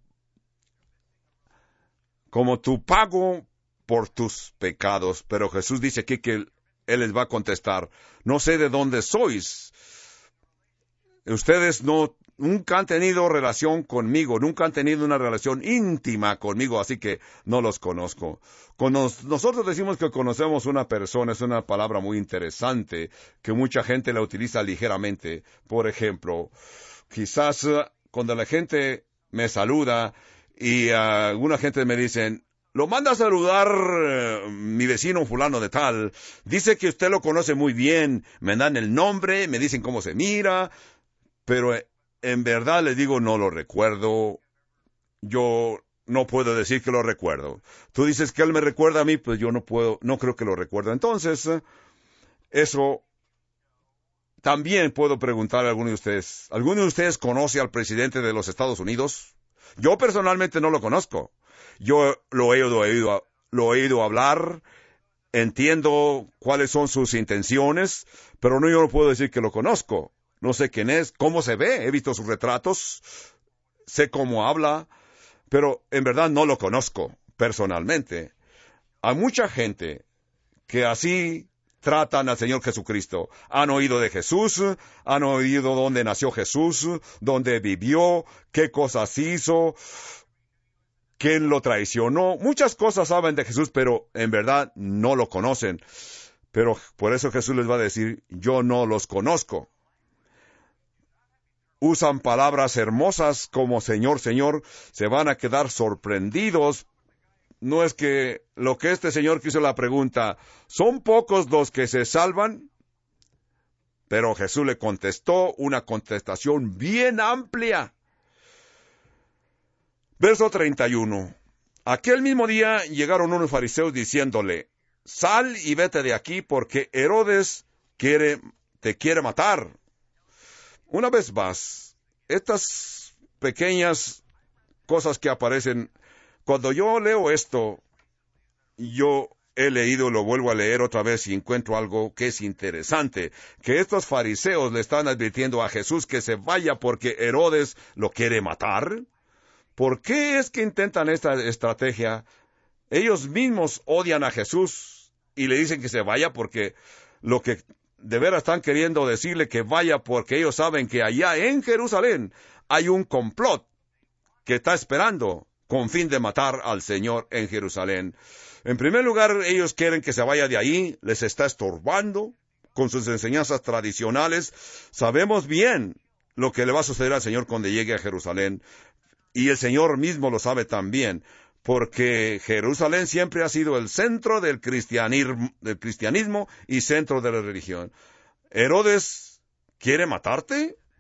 S1: como tu pago por tus pecados. Pero Jesús dice aquí que Él les va a contestar, no sé de dónde sois. Ustedes no, nunca han tenido relación conmigo, nunca han tenido una relación íntima conmigo, así que no los conozco. Cuando nosotros decimos que conocemos una persona, es una palabra muy interesante, que mucha gente la utiliza ligeramente. Por ejemplo, quizás uh, cuando la gente me saluda y uh, alguna gente me dice, lo manda a saludar uh, mi vecino fulano de tal, dice que usted lo conoce muy bien, me dan el nombre, me dicen cómo se mira, pero en verdad les digo, no lo recuerdo. Yo no puedo decir que lo recuerdo. Tú dices que él me recuerda a mí, pues yo no puedo, no creo que lo recuerdo. Entonces, eso también puedo preguntar a alguno de ustedes. ¿Alguno de ustedes conoce al presidente de los Estados Unidos? Yo personalmente no lo conozco. Yo lo he oído, lo he oído hablar, entiendo cuáles son sus intenciones, pero no, yo no puedo decir que lo conozco. No sé quién es, cómo se ve, he visto sus retratos, sé cómo habla, pero en verdad no lo conozco personalmente. Hay mucha gente que así tratan al Señor Jesucristo. Han oído de Jesús, han oído dónde nació Jesús, dónde vivió, qué cosas hizo, quién lo traicionó. Muchas cosas saben de Jesús, pero en verdad no lo conocen. Pero por eso Jesús les va a decir, yo no los conozco. Usan palabras hermosas como Señor, Señor, se van a quedar sorprendidos. No es que lo que este señor quiso la pregunta, ¿son pocos los que se salvan? Pero Jesús le contestó una contestación bien amplia. Verso treinta y uno. Aquel mismo día llegaron unos fariseos diciéndole, sal y vete de aquí porque Herodes quiere, te quiere matar. Una vez más, estas pequeñas cosas que aparecen, cuando yo leo esto, yo he leído, lo vuelvo a leer otra vez y encuentro algo que es interesante, que estos fariseos le están advirtiendo a Jesús que se vaya porque Herodes lo quiere matar. ¿Por qué es que intentan esta estrategia? Ellos mismos odian a Jesús y le dicen que se vaya porque lo que de veras están queriendo decirle que vaya porque ellos saben que allá en Jerusalén hay un complot que está esperando con fin de matar al Señor en Jerusalén. En primer lugar, ellos quieren que se vaya de ahí, les está estorbando con sus enseñanzas tradicionales. Sabemos bien lo que le va a suceder al Señor cuando llegue a Jerusalén, y el Señor mismo lo sabe también, porque Jerusalén siempre ha sido el centro del cristianismo, del cristianismo y centro de la religión. ¿Herodes quiere matarte?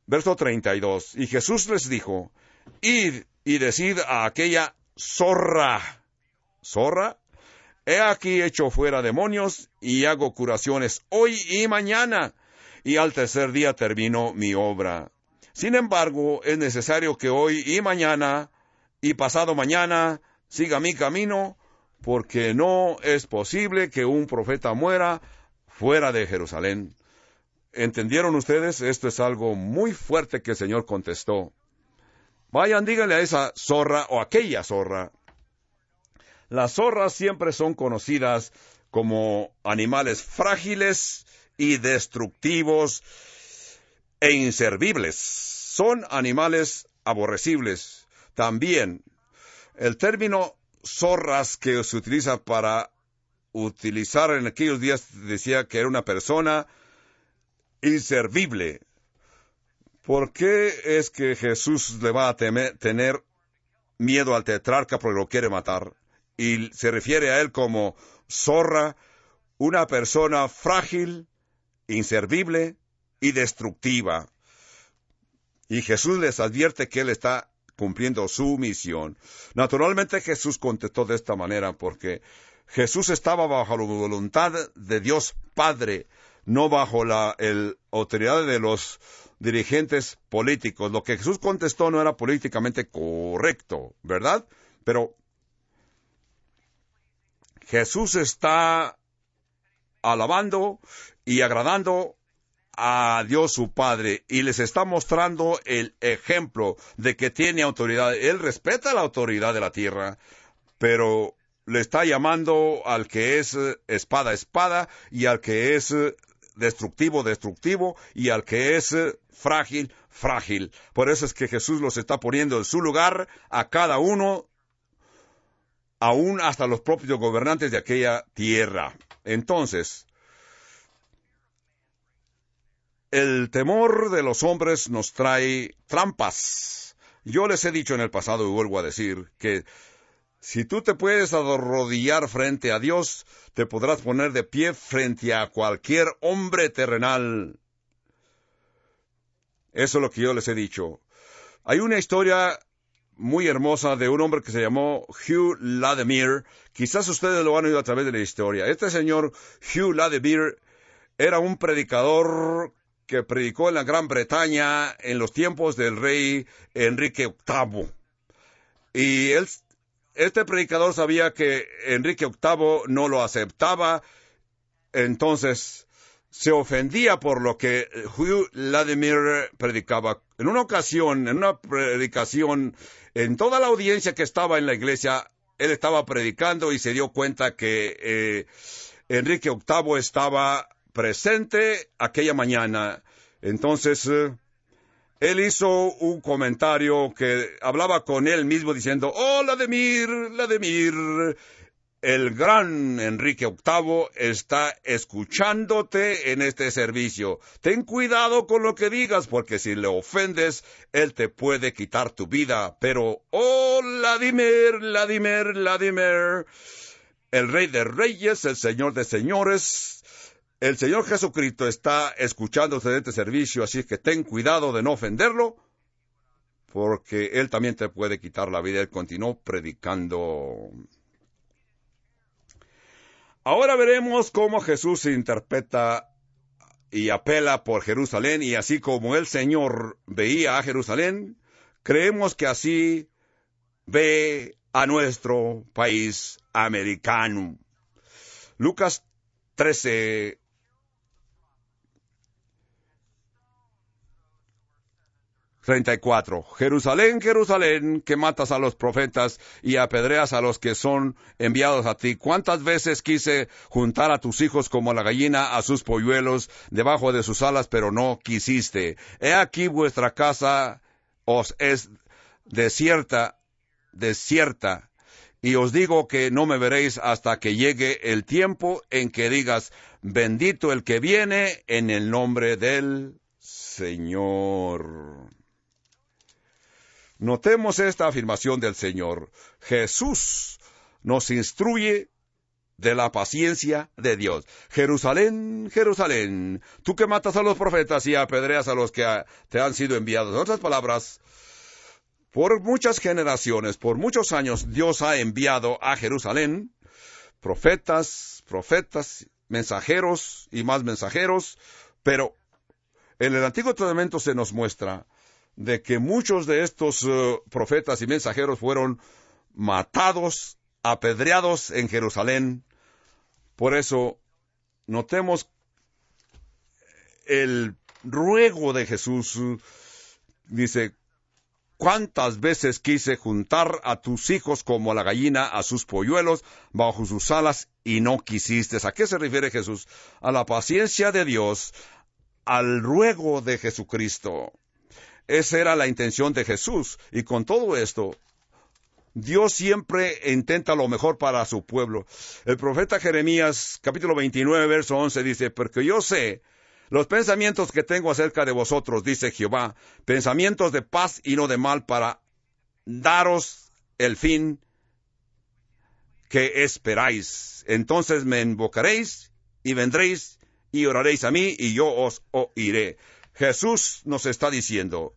S1: Verso treinta y dos. Y Jesús les dijo, id y decid a aquella zorra, zorra, he aquí hecho fuera demonios y hago curaciones hoy y mañana, y al tercer día termino mi obra. Sin embargo, es necesario que hoy y mañana y pasado mañana siga mi camino, porque no es posible que un profeta muera fuera de Jerusalén. ¿Entendieron ustedes? Esto es algo muy fuerte que el Señor contestó. Vayan, díganle a esa zorra o aquella zorra. Las zorras siempre son conocidas como animales frágiles y destructivos e inservibles. Son animales aborrecibles. También, el término zorras que se utiliza para utilizar en aquellos días decía que era una persona inservible. ¿Por qué es que Jesús le va a temer, tener miedo al tetrarca porque lo quiere matar? Y se refiere a él como zorra, una persona frágil, inservible y destructiva. Y Jesús les advierte que él está cumpliendo su misión. Naturalmente Jesús contestó de esta manera porque Jesús estaba bajo la voluntad de Dios Padre, no bajo la el, autoridad de los dirigentes políticos. Lo que Jesús contestó no era políticamente correcto, ¿verdad? Pero Jesús está alabando y agradando a Dios su Padre y les está mostrando el ejemplo de que tiene autoridad. Él respeta la autoridad de la tierra, pero le está llamando al que es espada, espada, y al que es destructivo, destructivo, y al que es frágil, frágil. Por eso es que Jesús los está poniendo en su lugar a cada uno, aún hasta los propios gobernantes de aquella tierra. Entonces, el temor de los hombres nos trae trampas. Yo les he dicho en el pasado y vuelvo a decir que si tú te puedes arrodillar frente a Dios, te podrás poner de pie frente a cualquier hombre terrenal. Eso es lo que yo les he dicho. Hay una historia muy hermosa de un hombre que se llamó Hugh Latimer. Quizás ustedes lo han oído a través de la historia. Este señor Hugh Latimer era un predicador que predicó en la Gran Bretaña en los tiempos del rey Enrique octavo. Y él, este predicador sabía que Enrique octavo no lo aceptaba, entonces se ofendía por lo que Hugh Latimer predicaba. En una ocasión, en una predicación, en toda la audiencia que estaba en la iglesia, él estaba predicando y se dio cuenta que eh, Enrique octavo estaba presente aquella mañana. Entonces, eh, él hizo un comentario que hablaba con él mismo diciendo, oh, Latimer, Latimer, el gran Enrique octavo está escuchándote en este servicio. Ten cuidado con lo que digas, porque si le ofendes, él te puede quitar tu vida. Pero, oh, Latimer, Latimer, Latimer, el Rey de Reyes, el Señor de Señores, el Señor Jesucristo está escuchándote en este servicio, así que ten cuidado de no ofenderlo, porque Él también te puede quitar la vida. Él continuó predicando. Ahora veremos cómo Jesús interpreta y apela por Jerusalén, y así como el Señor veía a Jerusalén, creemos que así ve a nuestro país americano. Lucas trece, treinta y cuatro. Jerusalén, Jerusalén, que matas a los profetas y apedreas a los que son enviados a ti. ¿Cuántas veces quise juntar a tus hijos como la gallina a sus polluelos debajo de sus alas, pero no quisiste? He aquí vuestra casa os es desierta, desierta. Y os digo que no me veréis hasta que llegue el tiempo en que digas, bendito el que viene en el nombre del Señor. Notemos esta afirmación del Señor. Jesús nos instruye de la paciencia de Dios. Jerusalén, Jerusalén, tú que matas a los profetas y apedreas a los que a, te han sido enviados. En otras palabras, por muchas generaciones, por muchos años, Dios ha enviado a Jerusalén profetas, profetas, mensajeros y más mensajeros, pero en el Antiguo Testamento se nos muestra de que muchos de estos uh, profetas y mensajeros fueron matados, apedreados en Jerusalén. Por eso, notemos el ruego de Jesús. Dice, ¿cuántas veces quise juntar a tus hijos como la gallina a sus polluelos bajo sus alas y no quisiste? ¿A qué se refiere Jesús? A la paciencia de Dios, al ruego de Jesucristo. Esa era la intención de Jesús. Y con todo esto, Dios siempre intenta lo mejor para su pueblo. El profeta Jeremías, capítulo veintinueve, verso once, dice, porque yo sé los pensamientos que tengo acerca de vosotros, dice Jehová, pensamientos de paz y no de mal, para daros el fin que esperáis. Entonces me invocaréis y vendréis y oraréis a mí y yo os oiré. Jesús nos está diciendo,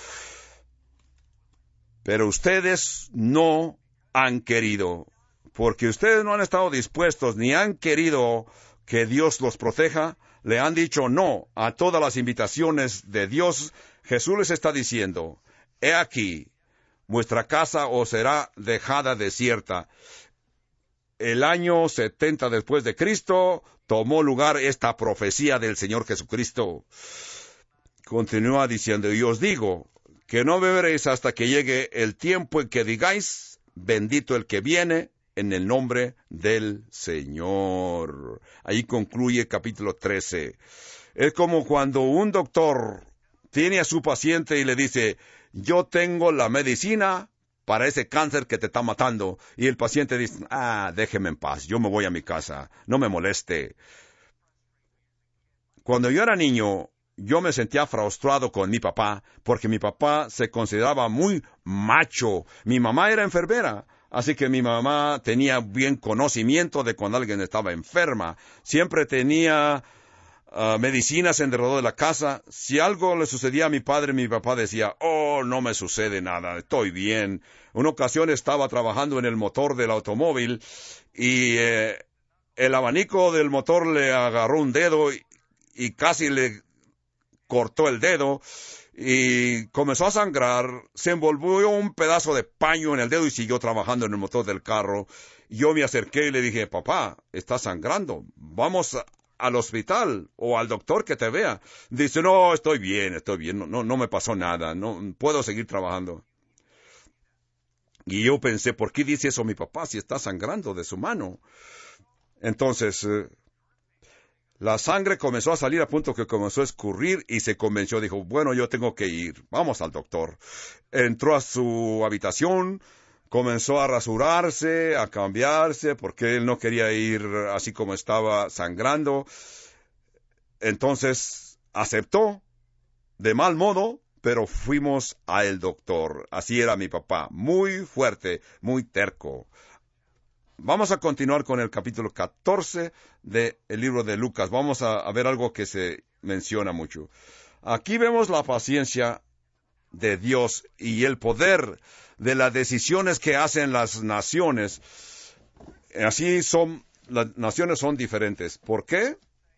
S1: pero ustedes no han querido, porque ustedes no han estado dispuestos ni han querido que Dios los proteja, le han dicho no a todas las invitaciones de Dios. Jesús les está diciendo, he aquí, vuestra casa os será dejada desierta. El año setenta después de Cristo tomó lugar esta profecía del Señor Jesucristo. Continúa diciendo, y os digo que no beberéis hasta que llegue el tiempo en que digáis, bendito el que viene en el nombre del Señor. Ahí concluye capítulo trece. Es como cuando un doctor tiene a su paciente y le dice, yo tengo la medicina para ese cáncer que te está matando. Y el paciente dice, ah, déjeme en paz, yo me voy a mi casa, no me moleste. Cuando yo era niño, yo me sentía frustrado con mi papá, porque mi papá se consideraba muy macho. Mi mamá era enfermera, así que mi mamá tenía bien conocimiento de cuando alguien estaba enferma. Siempre tenía uh, medicinas en alrededor de la casa. Si algo le sucedía a mi padre, mi papá decía, oh, no me sucede nada, estoy bien. Una ocasión estaba trabajando en el motor del automóvil y eh, el abanico del motor le agarró un dedo y, y casi le cortó el dedo y comenzó a sangrar. Se envolvió un pedazo de paño en el dedo y siguió trabajando en el motor del carro. Yo me acerqué y le dije, papá, está sangrando, vamos a, al hospital o al doctor que te vea. Dice, no, estoy bien, estoy bien, no, no, no me pasó nada, no puedo seguir trabajando. Y yo pensé, ¿por qué dice eso mi papá si está sangrando de su mano? Entonces, eh, la sangre comenzó a salir a punto que comenzó a escurrir y se convenció. Dijo, bueno, yo tengo que ir. Vamos al doctor. Entró a su habitación, comenzó a rasurarse, a cambiarse, porque él no quería ir así como estaba sangrando. Entonces, aceptó de mal modo, pero fuimos al doctor. Así era mi papá, muy fuerte, muy terco. Vamos a continuar con el capítulo catorce del libro de Lucas. Vamos a, a ver algo que se menciona mucho. Aquí vemos la paciencia de Dios y el poder de las decisiones que hacen las naciones. Así son, las naciones son diferentes. ¿Por qué?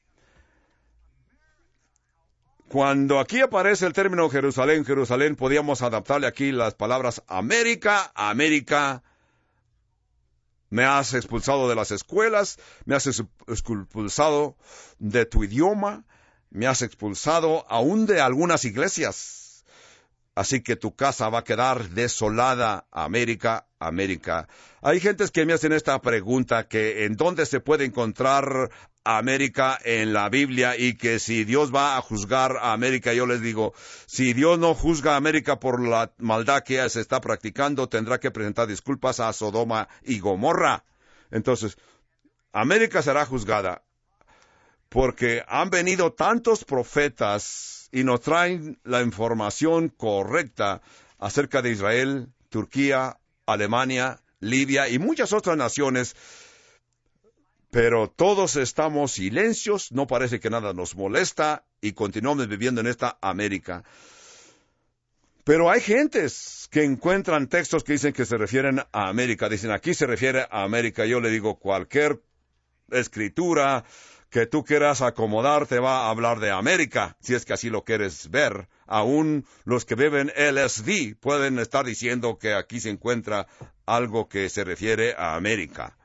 S1: Cuando aquí aparece el término Jerusalén, Jerusalén, podíamos adaptarle aquí las palabras América, América. Me has expulsado de las escuelas, me has expulsado de tu idioma, me has expulsado aún de algunas iglesias. Así que tu casa va a quedar desolada, América, América. Hay gentes que me hacen esta pregunta, que en dónde se puede encontrar América en la Biblia y que si Dios va a juzgar a América. Yo les digo, si Dios no juzga a América por la maldad que se está practicando, tendrá que presentar disculpas a Sodoma y Gomorra. Entonces, América será juzgada porque han venido tantos profetas y nos traen la información correcta acerca de Israel, Turquía, Alemania, Libia y muchas otras naciones. pero todos estamos silencios, no parece que nada nos molesta y continuamos viviendo en esta América. Pero hay gentes que encuentran textos que dicen que se refieren a América. Dicen, aquí se refiere a América. Yo le digo, cualquier escritura que tú quieras acomodar te va a hablar de América, si es que así lo quieres ver. Aún los que beben L S D pueden estar diciendo que aquí se encuentra algo que se refiere a América.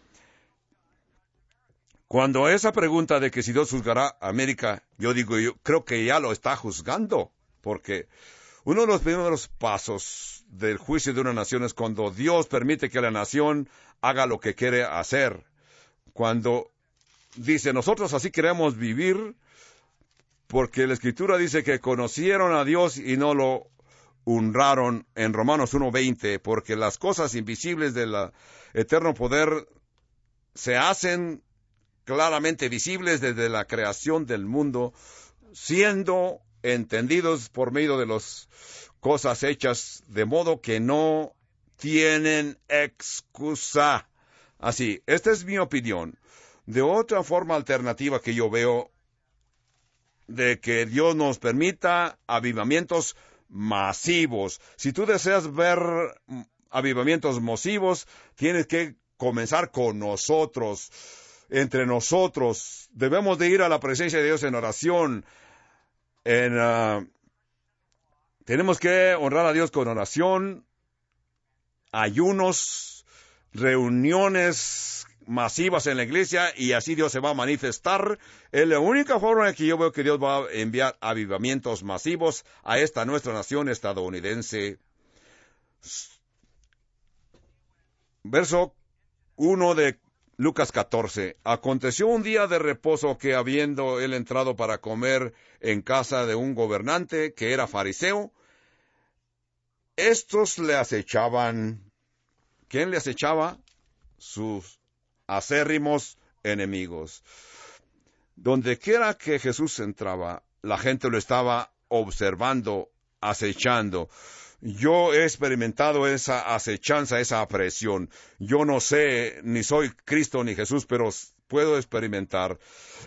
S1: Cuando esa pregunta de que si Dios juzgará a América, yo digo, yo creo que ya lo está juzgando, porque uno de los primeros pasos del juicio de una nación es cuando Dios permite que la nación haga lo que quiere hacer. Cuando dice, nosotros así queremos vivir, porque la Escritura dice que conocieron a Dios y no lo honraron en Romanos uno veinte, porque las cosas invisibles del eterno poder se hacen claramente visibles desde la creación del mundo, siendo entendidos por medio de las cosas hechas, de modo que no tienen excusa. Así, esta es mi opinión. De otra forma alternativa que yo veo, de que Dios nos permita avivamientos masivos. Si tú deseas ver avivamientos masivos, tienes que comenzar con nosotros. Entre nosotros debemos de ir a la presencia de Dios en oración. En, uh, tenemos que honrar a Dios con oración, ayunos, reuniones masivas en la iglesia, y así Dios se va a manifestar. Es la única forma en que yo veo que Dios va a enviar avivamientos masivos a esta nuestra nación estadounidense. Verso uno de Lucas catorce. Aconteció un día de reposo que, habiendo él entrado para comer en casa de un gobernante que era fariseo, estos le acechaban. ¿Quién le acechaba? Sus acérrimos enemigos. Donde quiera que Jesús entraba, la gente lo estaba observando, acechando. Yo he experimentado esa acechanza, esa presión. Yo no sé, ni soy Cristo ni Jesús, pero puedo experimentar.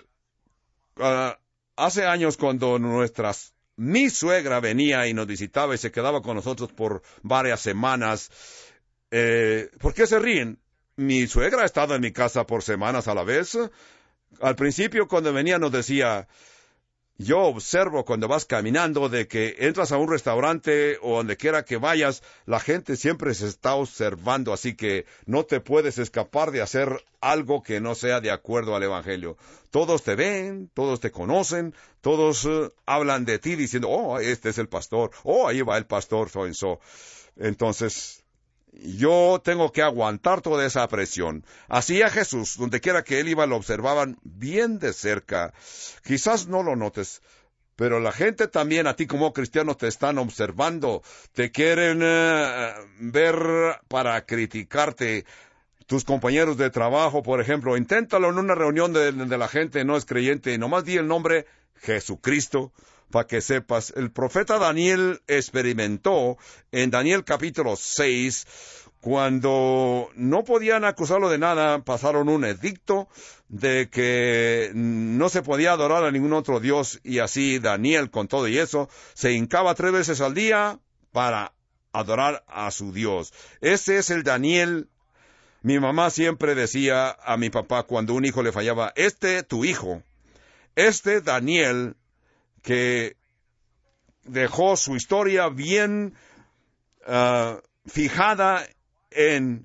S1: Uh, hace años, cuando nuestras, mi suegra venía y nos visitaba y se quedaba con nosotros por varias semanas, eh, ¿por qué se ríen? Mi suegra ha estado en mi casa por semanas a la vez. Al principio, cuando venía, nos decía, yo observo cuando vas caminando de que entras a un restaurante o donde quiera que vayas, la gente siempre se está observando, así que no te puedes escapar de hacer algo que no sea de acuerdo al Evangelio. Todos te ven, todos te conocen, todos uh, hablan de ti diciendo, oh, este es el pastor, oh, ahí va el pastor, so and so. Entonces, yo tengo que aguantar toda esa presión. Así a Jesús, donde quiera que él iba, lo observaban bien de cerca. Quizás no lo notes, pero la gente también, a ti como cristiano, te están observando. Te quieren uh, ver para criticarte. Tus compañeros de trabajo, por ejemplo, inténtalo en una reunión de, de la gente no es creyente. Nomás di el nombre Jesucristo, para que sepas. El profeta Daniel experimentó en Daniel capítulo seis, cuando no podían acusarlo de nada, pasaron un edicto de que no se podía adorar a ningún otro Dios, y así Daniel, con todo y eso, se hincaba tres veces al día para adorar a su Dios. Ese es el Daniel. Mi mamá siempre decía a mi papá cuando un hijo le fallaba, este tu hijo, este Daniel, que dejó su historia bien uh, fijada en,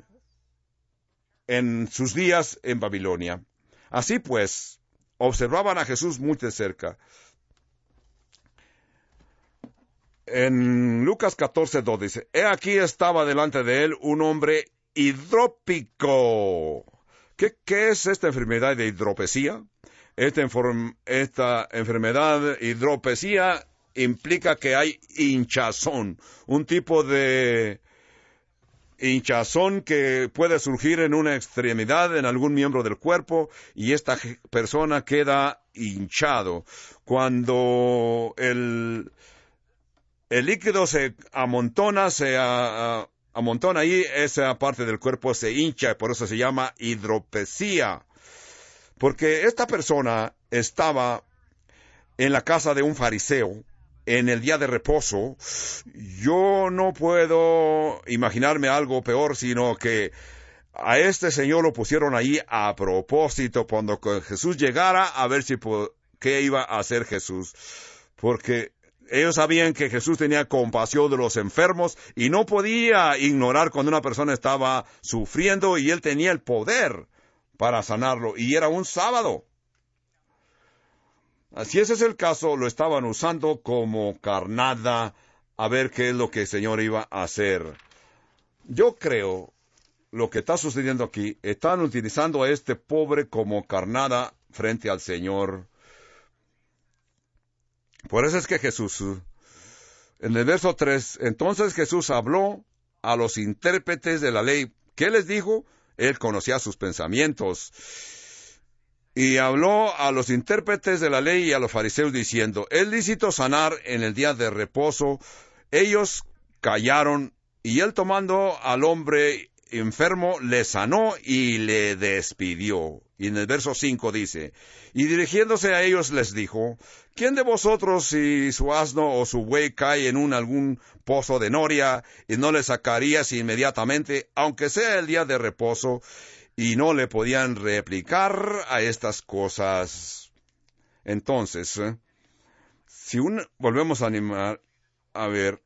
S1: en sus días en Babilonia. Así pues, observaban a Jesús muy de cerca. En Lucas catorce dos dice, he aquí estaba delante de él un hombre hidrópico. ¿Qué, qué es esta enfermedad de hidropesía? Esta, inform, esta enfermedad hidropesía implica que hay hinchazón, un tipo de hinchazón que puede surgir en una extremidad, en algún miembro del cuerpo, y esta persona queda hinchado. Cuando el, el líquido se amontona, se a, a, amontona ahí, esa parte del cuerpo se hincha, por eso se llama hidropesía. porque esta persona estaba en la casa de un fariseo en el día de reposo. Yo no puedo imaginarme algo peor, sino que a este señor lo pusieron ahí a propósito cuando Jesús llegara, a ver si qué iba a hacer Jesús, porque ellos sabían que Jesús tenía compasión de los enfermos y no podía ignorar cuando una persona estaba sufriendo, y él tenía el poder para sanarlo, y era un sábado. Si ese es el caso, lo estaban usando como carnada a ver qué es lo que el Señor iba a hacer. Yo creo lo que está sucediendo aquí, están utilizando a este pobre como carnada frente al Señor. Por eso es que Jesús, en el verso tres, entonces Jesús habló a los intérpretes de la ley. ¿Qué les dijo? Él conocía sus pensamientos. Y habló a los intérpretes de la ley y a los fariseos diciendo, ¿es lícito sanar en el día de reposo? Ellos callaron, y él, tomando al hombre enfermo, le sanó y le despidió. Y en el verso cinco dice, y dirigiéndose a ellos les dijo, ¿quién de vosotros, si su asno o su buey cae en un algún pozo de noria, y no le sacarías inmediatamente, aunque sea el día de reposo? Y no le podían replicar a estas cosas. Entonces, ¿eh? si un, volvemos a animar, a ver,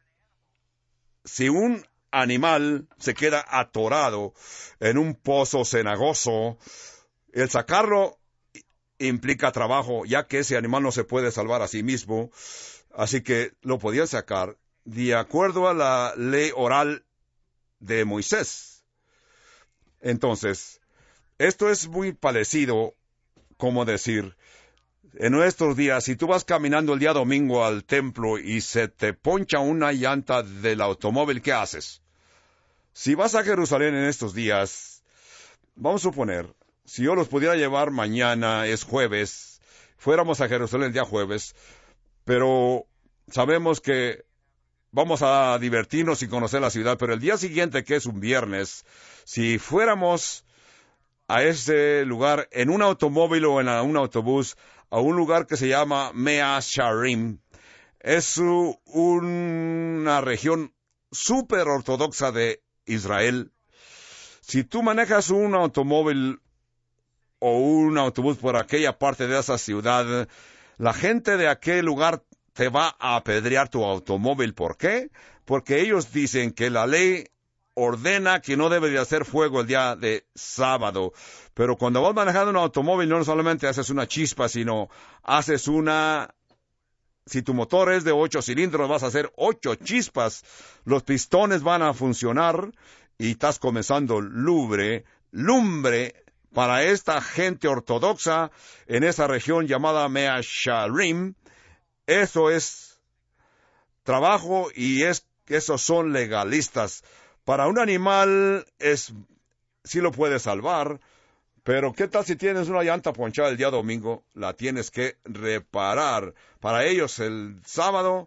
S1: si un animal se queda atorado en un pozo cenagoso, el sacarlo implica trabajo, ya que ese animal no se puede salvar a sí mismo, así que lo podían sacar de acuerdo a la ley oral de Moisés. Entonces, esto es muy parecido, como decir, en nuestros días, si tú vas caminando el día domingo al templo y se te poncha una llanta del automóvil, ¿qué haces? Si vas a Jerusalén en estos días, vamos a suponer, si yo los pudiera llevar mañana, es jueves, fuéramos a Jerusalén el día jueves, pero sabemos que vamos a divertirnos y conocer la ciudad, pero el día siguiente, que es un viernes, si fuéramos a ese lugar en un automóvil o en un autobús, a un lugar que se llama Mea Sharim, es uh, una región súper ortodoxa de Israel. Si tú manejas un automóvil o un autobús por aquella parte de esa ciudad, la gente de aquel lugar te va a apedrear tu automóvil. ¿Por qué? Porque ellos dicen que la ley ordena que no debe de hacer fuego el día de sábado. Pero cuando vas manejando un automóvil, no solamente haces una chispa, sino haces una... Si tu motor es de ocho cilindros, vas a hacer ocho chispas. Los pistones van a funcionar y estás comenzando lumbre, lumbre para esta gente ortodoxa en esa región llamada Mea Sharim. Eso es trabajo y es, esos son legalistas. Para un animal es, sí lo puedes salvar, pero ¿qué tal si tienes una llanta ponchada el día domingo? La tienes que reparar. Para ellos el sábado,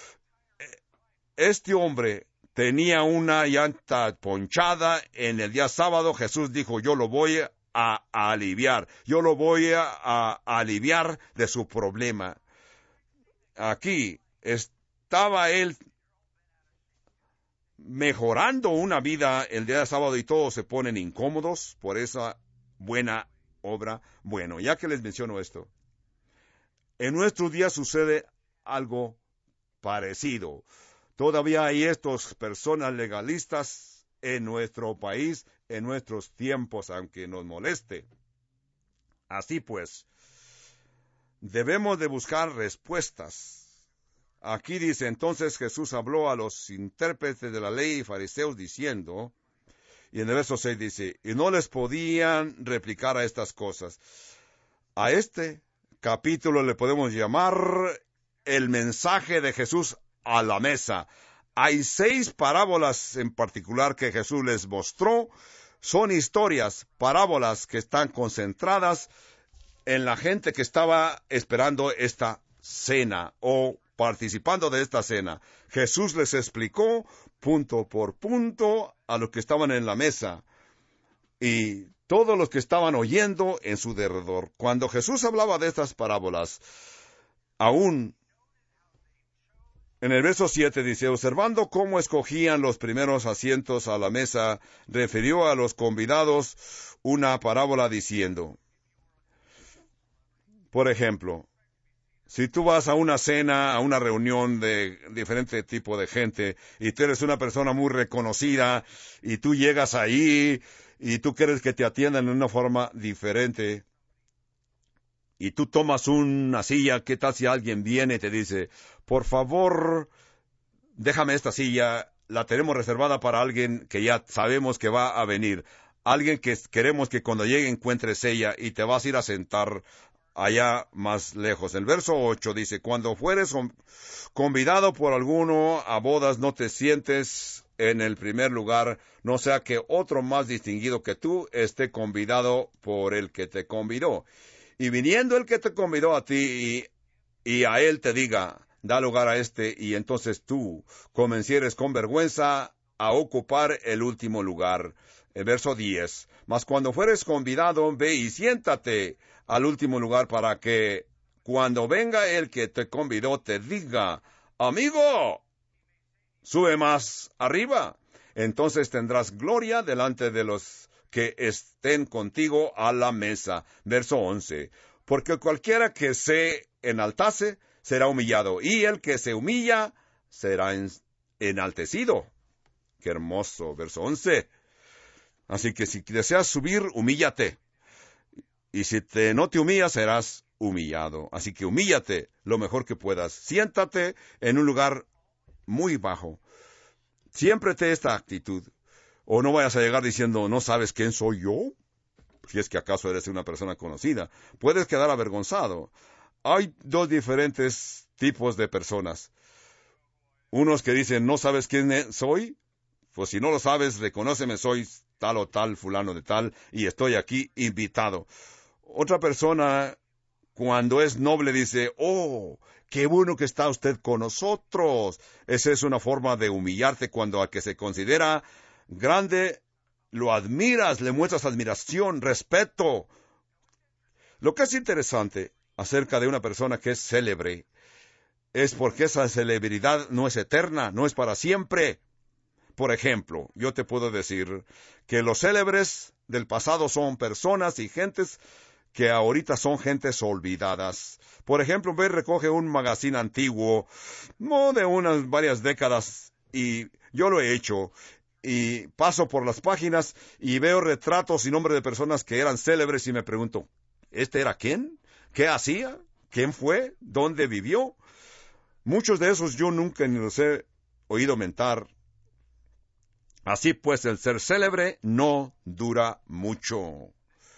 S1: este hombre tenía una llanta ponchada en el día sábado. Jesús dijo, yo lo voy a, a aliviar, yo lo voy a, a aliviar de su problema. Aquí estaba él mejorando una vida el día de sábado y todos se ponen incómodos por esa buena obra. Bueno, ya que les menciono esto, en nuestros días sucede algo parecido. Todavía hay estas personas legalistas en nuestro país, en nuestros tiempos, aunque nos moleste. Así pues, debemos de buscar respuestas. Aquí dice, entonces Jesús habló a los intérpretes de la ley y fariseos diciendo, y en el verso seis dice, y no les podían replicar a estas cosas. A este capítulo le podemos llamar el mensaje de Jesús a la mesa. Hay seis parábolas en particular que Jesús les mostró. Son historias, parábolas que están concentradas en la gente que estaba esperando esta cena o participando de esta cena. Jesús les explicó punto por punto a los que estaban en la mesa. Y todos los que estaban oyendo en su derredor. Cuando Jesús hablaba de estas parábolas, aún en el verso siete dice, observando cómo escogían los primeros asientos a la mesa, refirió a los convidados una parábola diciendo, por ejemplo, si tú vas a una cena, a una reunión de diferente tipo de gente, y tú eres una persona muy reconocida, y tú llegas ahí, y tú quieres que te atiendan de una forma diferente, y tú tomas una silla, ¿qué tal si alguien viene y te dice, por favor, déjame esta silla, la tenemos reservada para alguien que ya sabemos que va a venir, alguien que queremos que cuando llegue encuentres ella y te vas a ir a sentar allá más lejos. El verso ocho dice, cuando fueres convidado por alguno a bodas, no te sientes en el primer lugar, no sea que otro más distinguido que tú esté convidado por el que te convidó. Y viniendo el que te convidó a ti y, y a él te diga, da lugar a este, y entonces tú comencieres con vergüenza a ocupar el último lugar. El verso diez, mas cuando fueres convidado, ve y siéntate al último lugar para que cuando venga el que te convidó te diga, amigo, sube más arriba. Entonces tendrás gloria delante de los que estén contigo a la mesa. Verso once, porque cualquiera que se enaltase será humillado, y el que se humilla será enaltecido. Qué hermoso, verso once. Así que si deseas subir, humíllate. Y si te, no te humillas, serás humillado. Así que humíllate lo mejor que puedas. Siéntate en un lugar muy bajo. Siempre ten esta actitud. O no vayas a llegar diciendo, ¿no sabes quién soy yo? Si es que acaso eres una persona conocida. Puedes quedar avergonzado. Hay dos diferentes tipos de personas. Unos que dicen, ¿no sabes quién soy? Pues si no lo sabes, reconóceme, soy tal o tal, fulano de tal, y estoy aquí invitado. Otra persona, cuando es noble, dice, oh, qué bueno que está usted con nosotros. Esa es una forma de humillarte cuando al que se considera grande, lo admiras, le muestras admiración, respeto. Lo que es interesante acerca de una persona que es célebre es porque esa celebridad no es eterna, no es para siempre. Por ejemplo, yo te puedo decir que los célebres del pasado son personas y gentes que ahorita son gentes olvidadas. Por ejemplo, ve, recoge un magazine antiguo, no de unas varias décadas, y yo lo he hecho, y paso por las páginas y veo retratos y nombres de personas que eran célebres y me pregunto, ¿este era quién? ¿Qué hacía? ¿Quién fue? ¿Dónde vivió? Muchos de esos yo nunca ni los he oído mentar. Así pues, el ser célebre no dura mucho.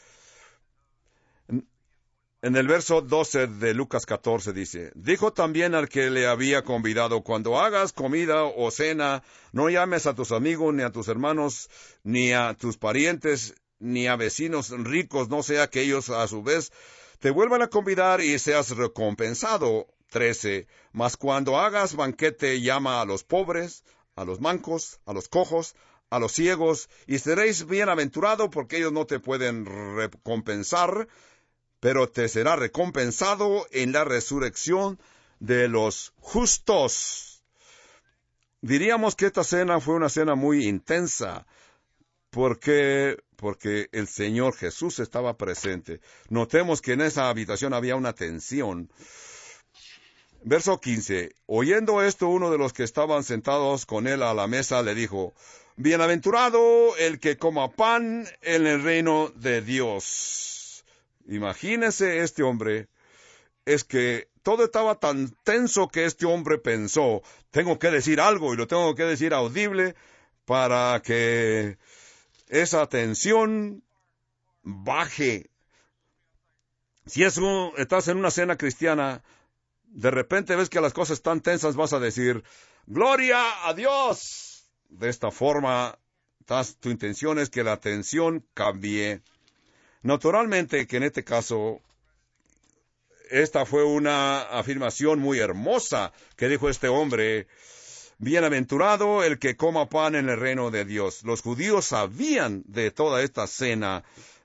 S1: En el verso doce de Lucas catorce dice, dijo también al que le había convidado, cuando hagas comida o cena, no llames a tus amigos, ni a tus hermanos, ni a tus parientes, ni a vecinos ricos, no sea que ellos a su vez te vuelvan a convidar y seas recompensado. trece. Mas cuando hagas banquete, llama a los pobres, a los mancos, a los cojos, a los ciegos, y seréis bienaventurados, porque ellos no te pueden recompensar, pero te será recompensado en la resurrección de los justos. Diríamos que esta cena fue una cena muy intensa, porque, porque el Señor Jesús estaba presente. Notemos que en esa habitación había una tensión. Verso quince. Oyendo esto, uno de los que estaban sentados con él a la mesa le dijo, bienaventurado el que coma pan en el reino de Dios. Imagínese este hombre, es que todo estaba tan tenso que este hombre pensó, tengo que decir algo y lo tengo que decir audible para que esa tensión baje. Si eso, estás en una cena cristiana, de repente ves que las cosas están tensas, vas a decir, ¡Gloria a Dios! De esta forma, tu intención es que la tensión cambie. Naturalmente que en este caso, esta fue una afirmación muy hermosa que dijo este hombre, bienaventurado el que coma pan en el reino de Dios. Los judíos sabían de toda esta cena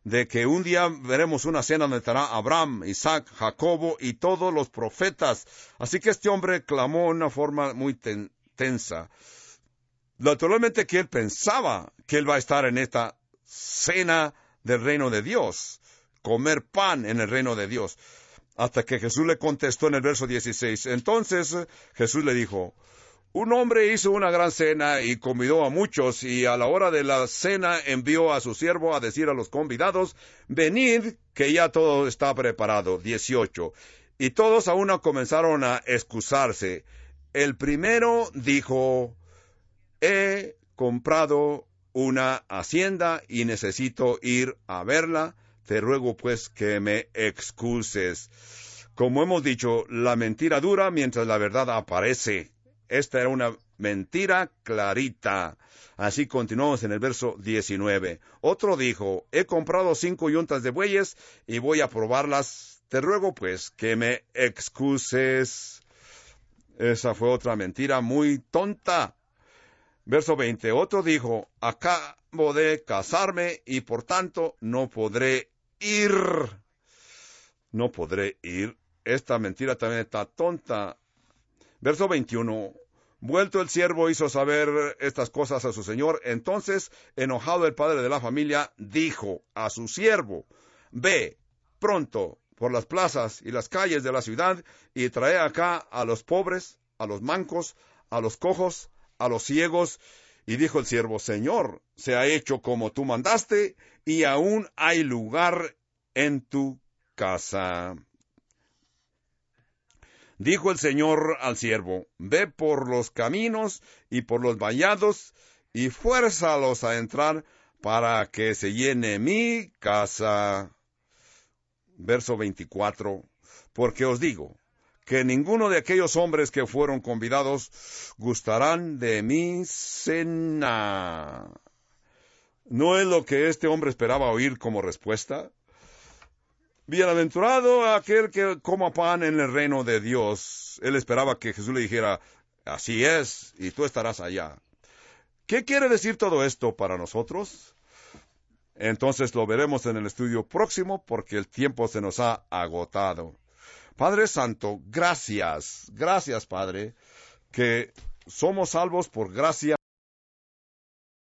S1: de que un día veremos una cena donde estará Abraham, Isaac, Jacobo y todos los profetas. Así que este hombre clamó de una forma muy ten- tensa. Naturalmente que él pensaba que él va a estar en esta cena del reino de Dios, comer pan en el reino de Dios. Hasta que Jesús le contestó en el verso dieciséis. Entonces Jesús le dijo, un hombre hizo una gran cena y convidó a muchos, y a la hora de la cena envió a su siervo a decir a los convidados, venid, que ya todo está preparado. dieciocho. Y todos a una comenzaron a excusarse. El primero dijo, he comprado una hacienda y necesito ir a verla. Te ruego pues que me excuses. Como hemos dicho, la mentira dura mientras la verdad aparece. Esta era una mentira clarita. Así continuamos en el verso diecinueve. Otro dijo, he comprado cinco yuntas de bueyes y voy a probarlas. Te ruego pues que me excuses. Esa fue otra mentira muy tonta. Verso veinte. Otro dijo, acabo de casarme y por tanto no podré ir. No podré ir. Esta mentira también está tonta. Verso veintiuno. Vuelto el siervo hizo saber estas cosas a su señor. Entonces, enojado el padre de la familia, dijo a su siervo, ve pronto por las plazas y las calles de la ciudad y trae acá a los pobres, a los mancos, a los cojos, a los ciegos. Y dijo el siervo, Señor, se ha hecho como tú mandaste y aún hay lugar en tu casa. Dijo el Señor al siervo, ve por los caminos y por los vallados y fuérzalos a entrar para que se llene mi casa. Verso veinticuatro. Porque os digo que ninguno de aquellos hombres que fueron convidados gustarán de mi cena. ¿No es lo que este hombre esperaba oír como respuesta? Bienaventurado aquel que coma pan en el reino de Dios. Él esperaba que Jesús le dijera, así es, y tú estarás allá. ¿Qué quiere decir todo esto para nosotros? Entonces lo veremos en el estudio próximo porque el tiempo se nos ha agotado. Padre Santo, gracias, gracias Padre, que somos salvos por gracia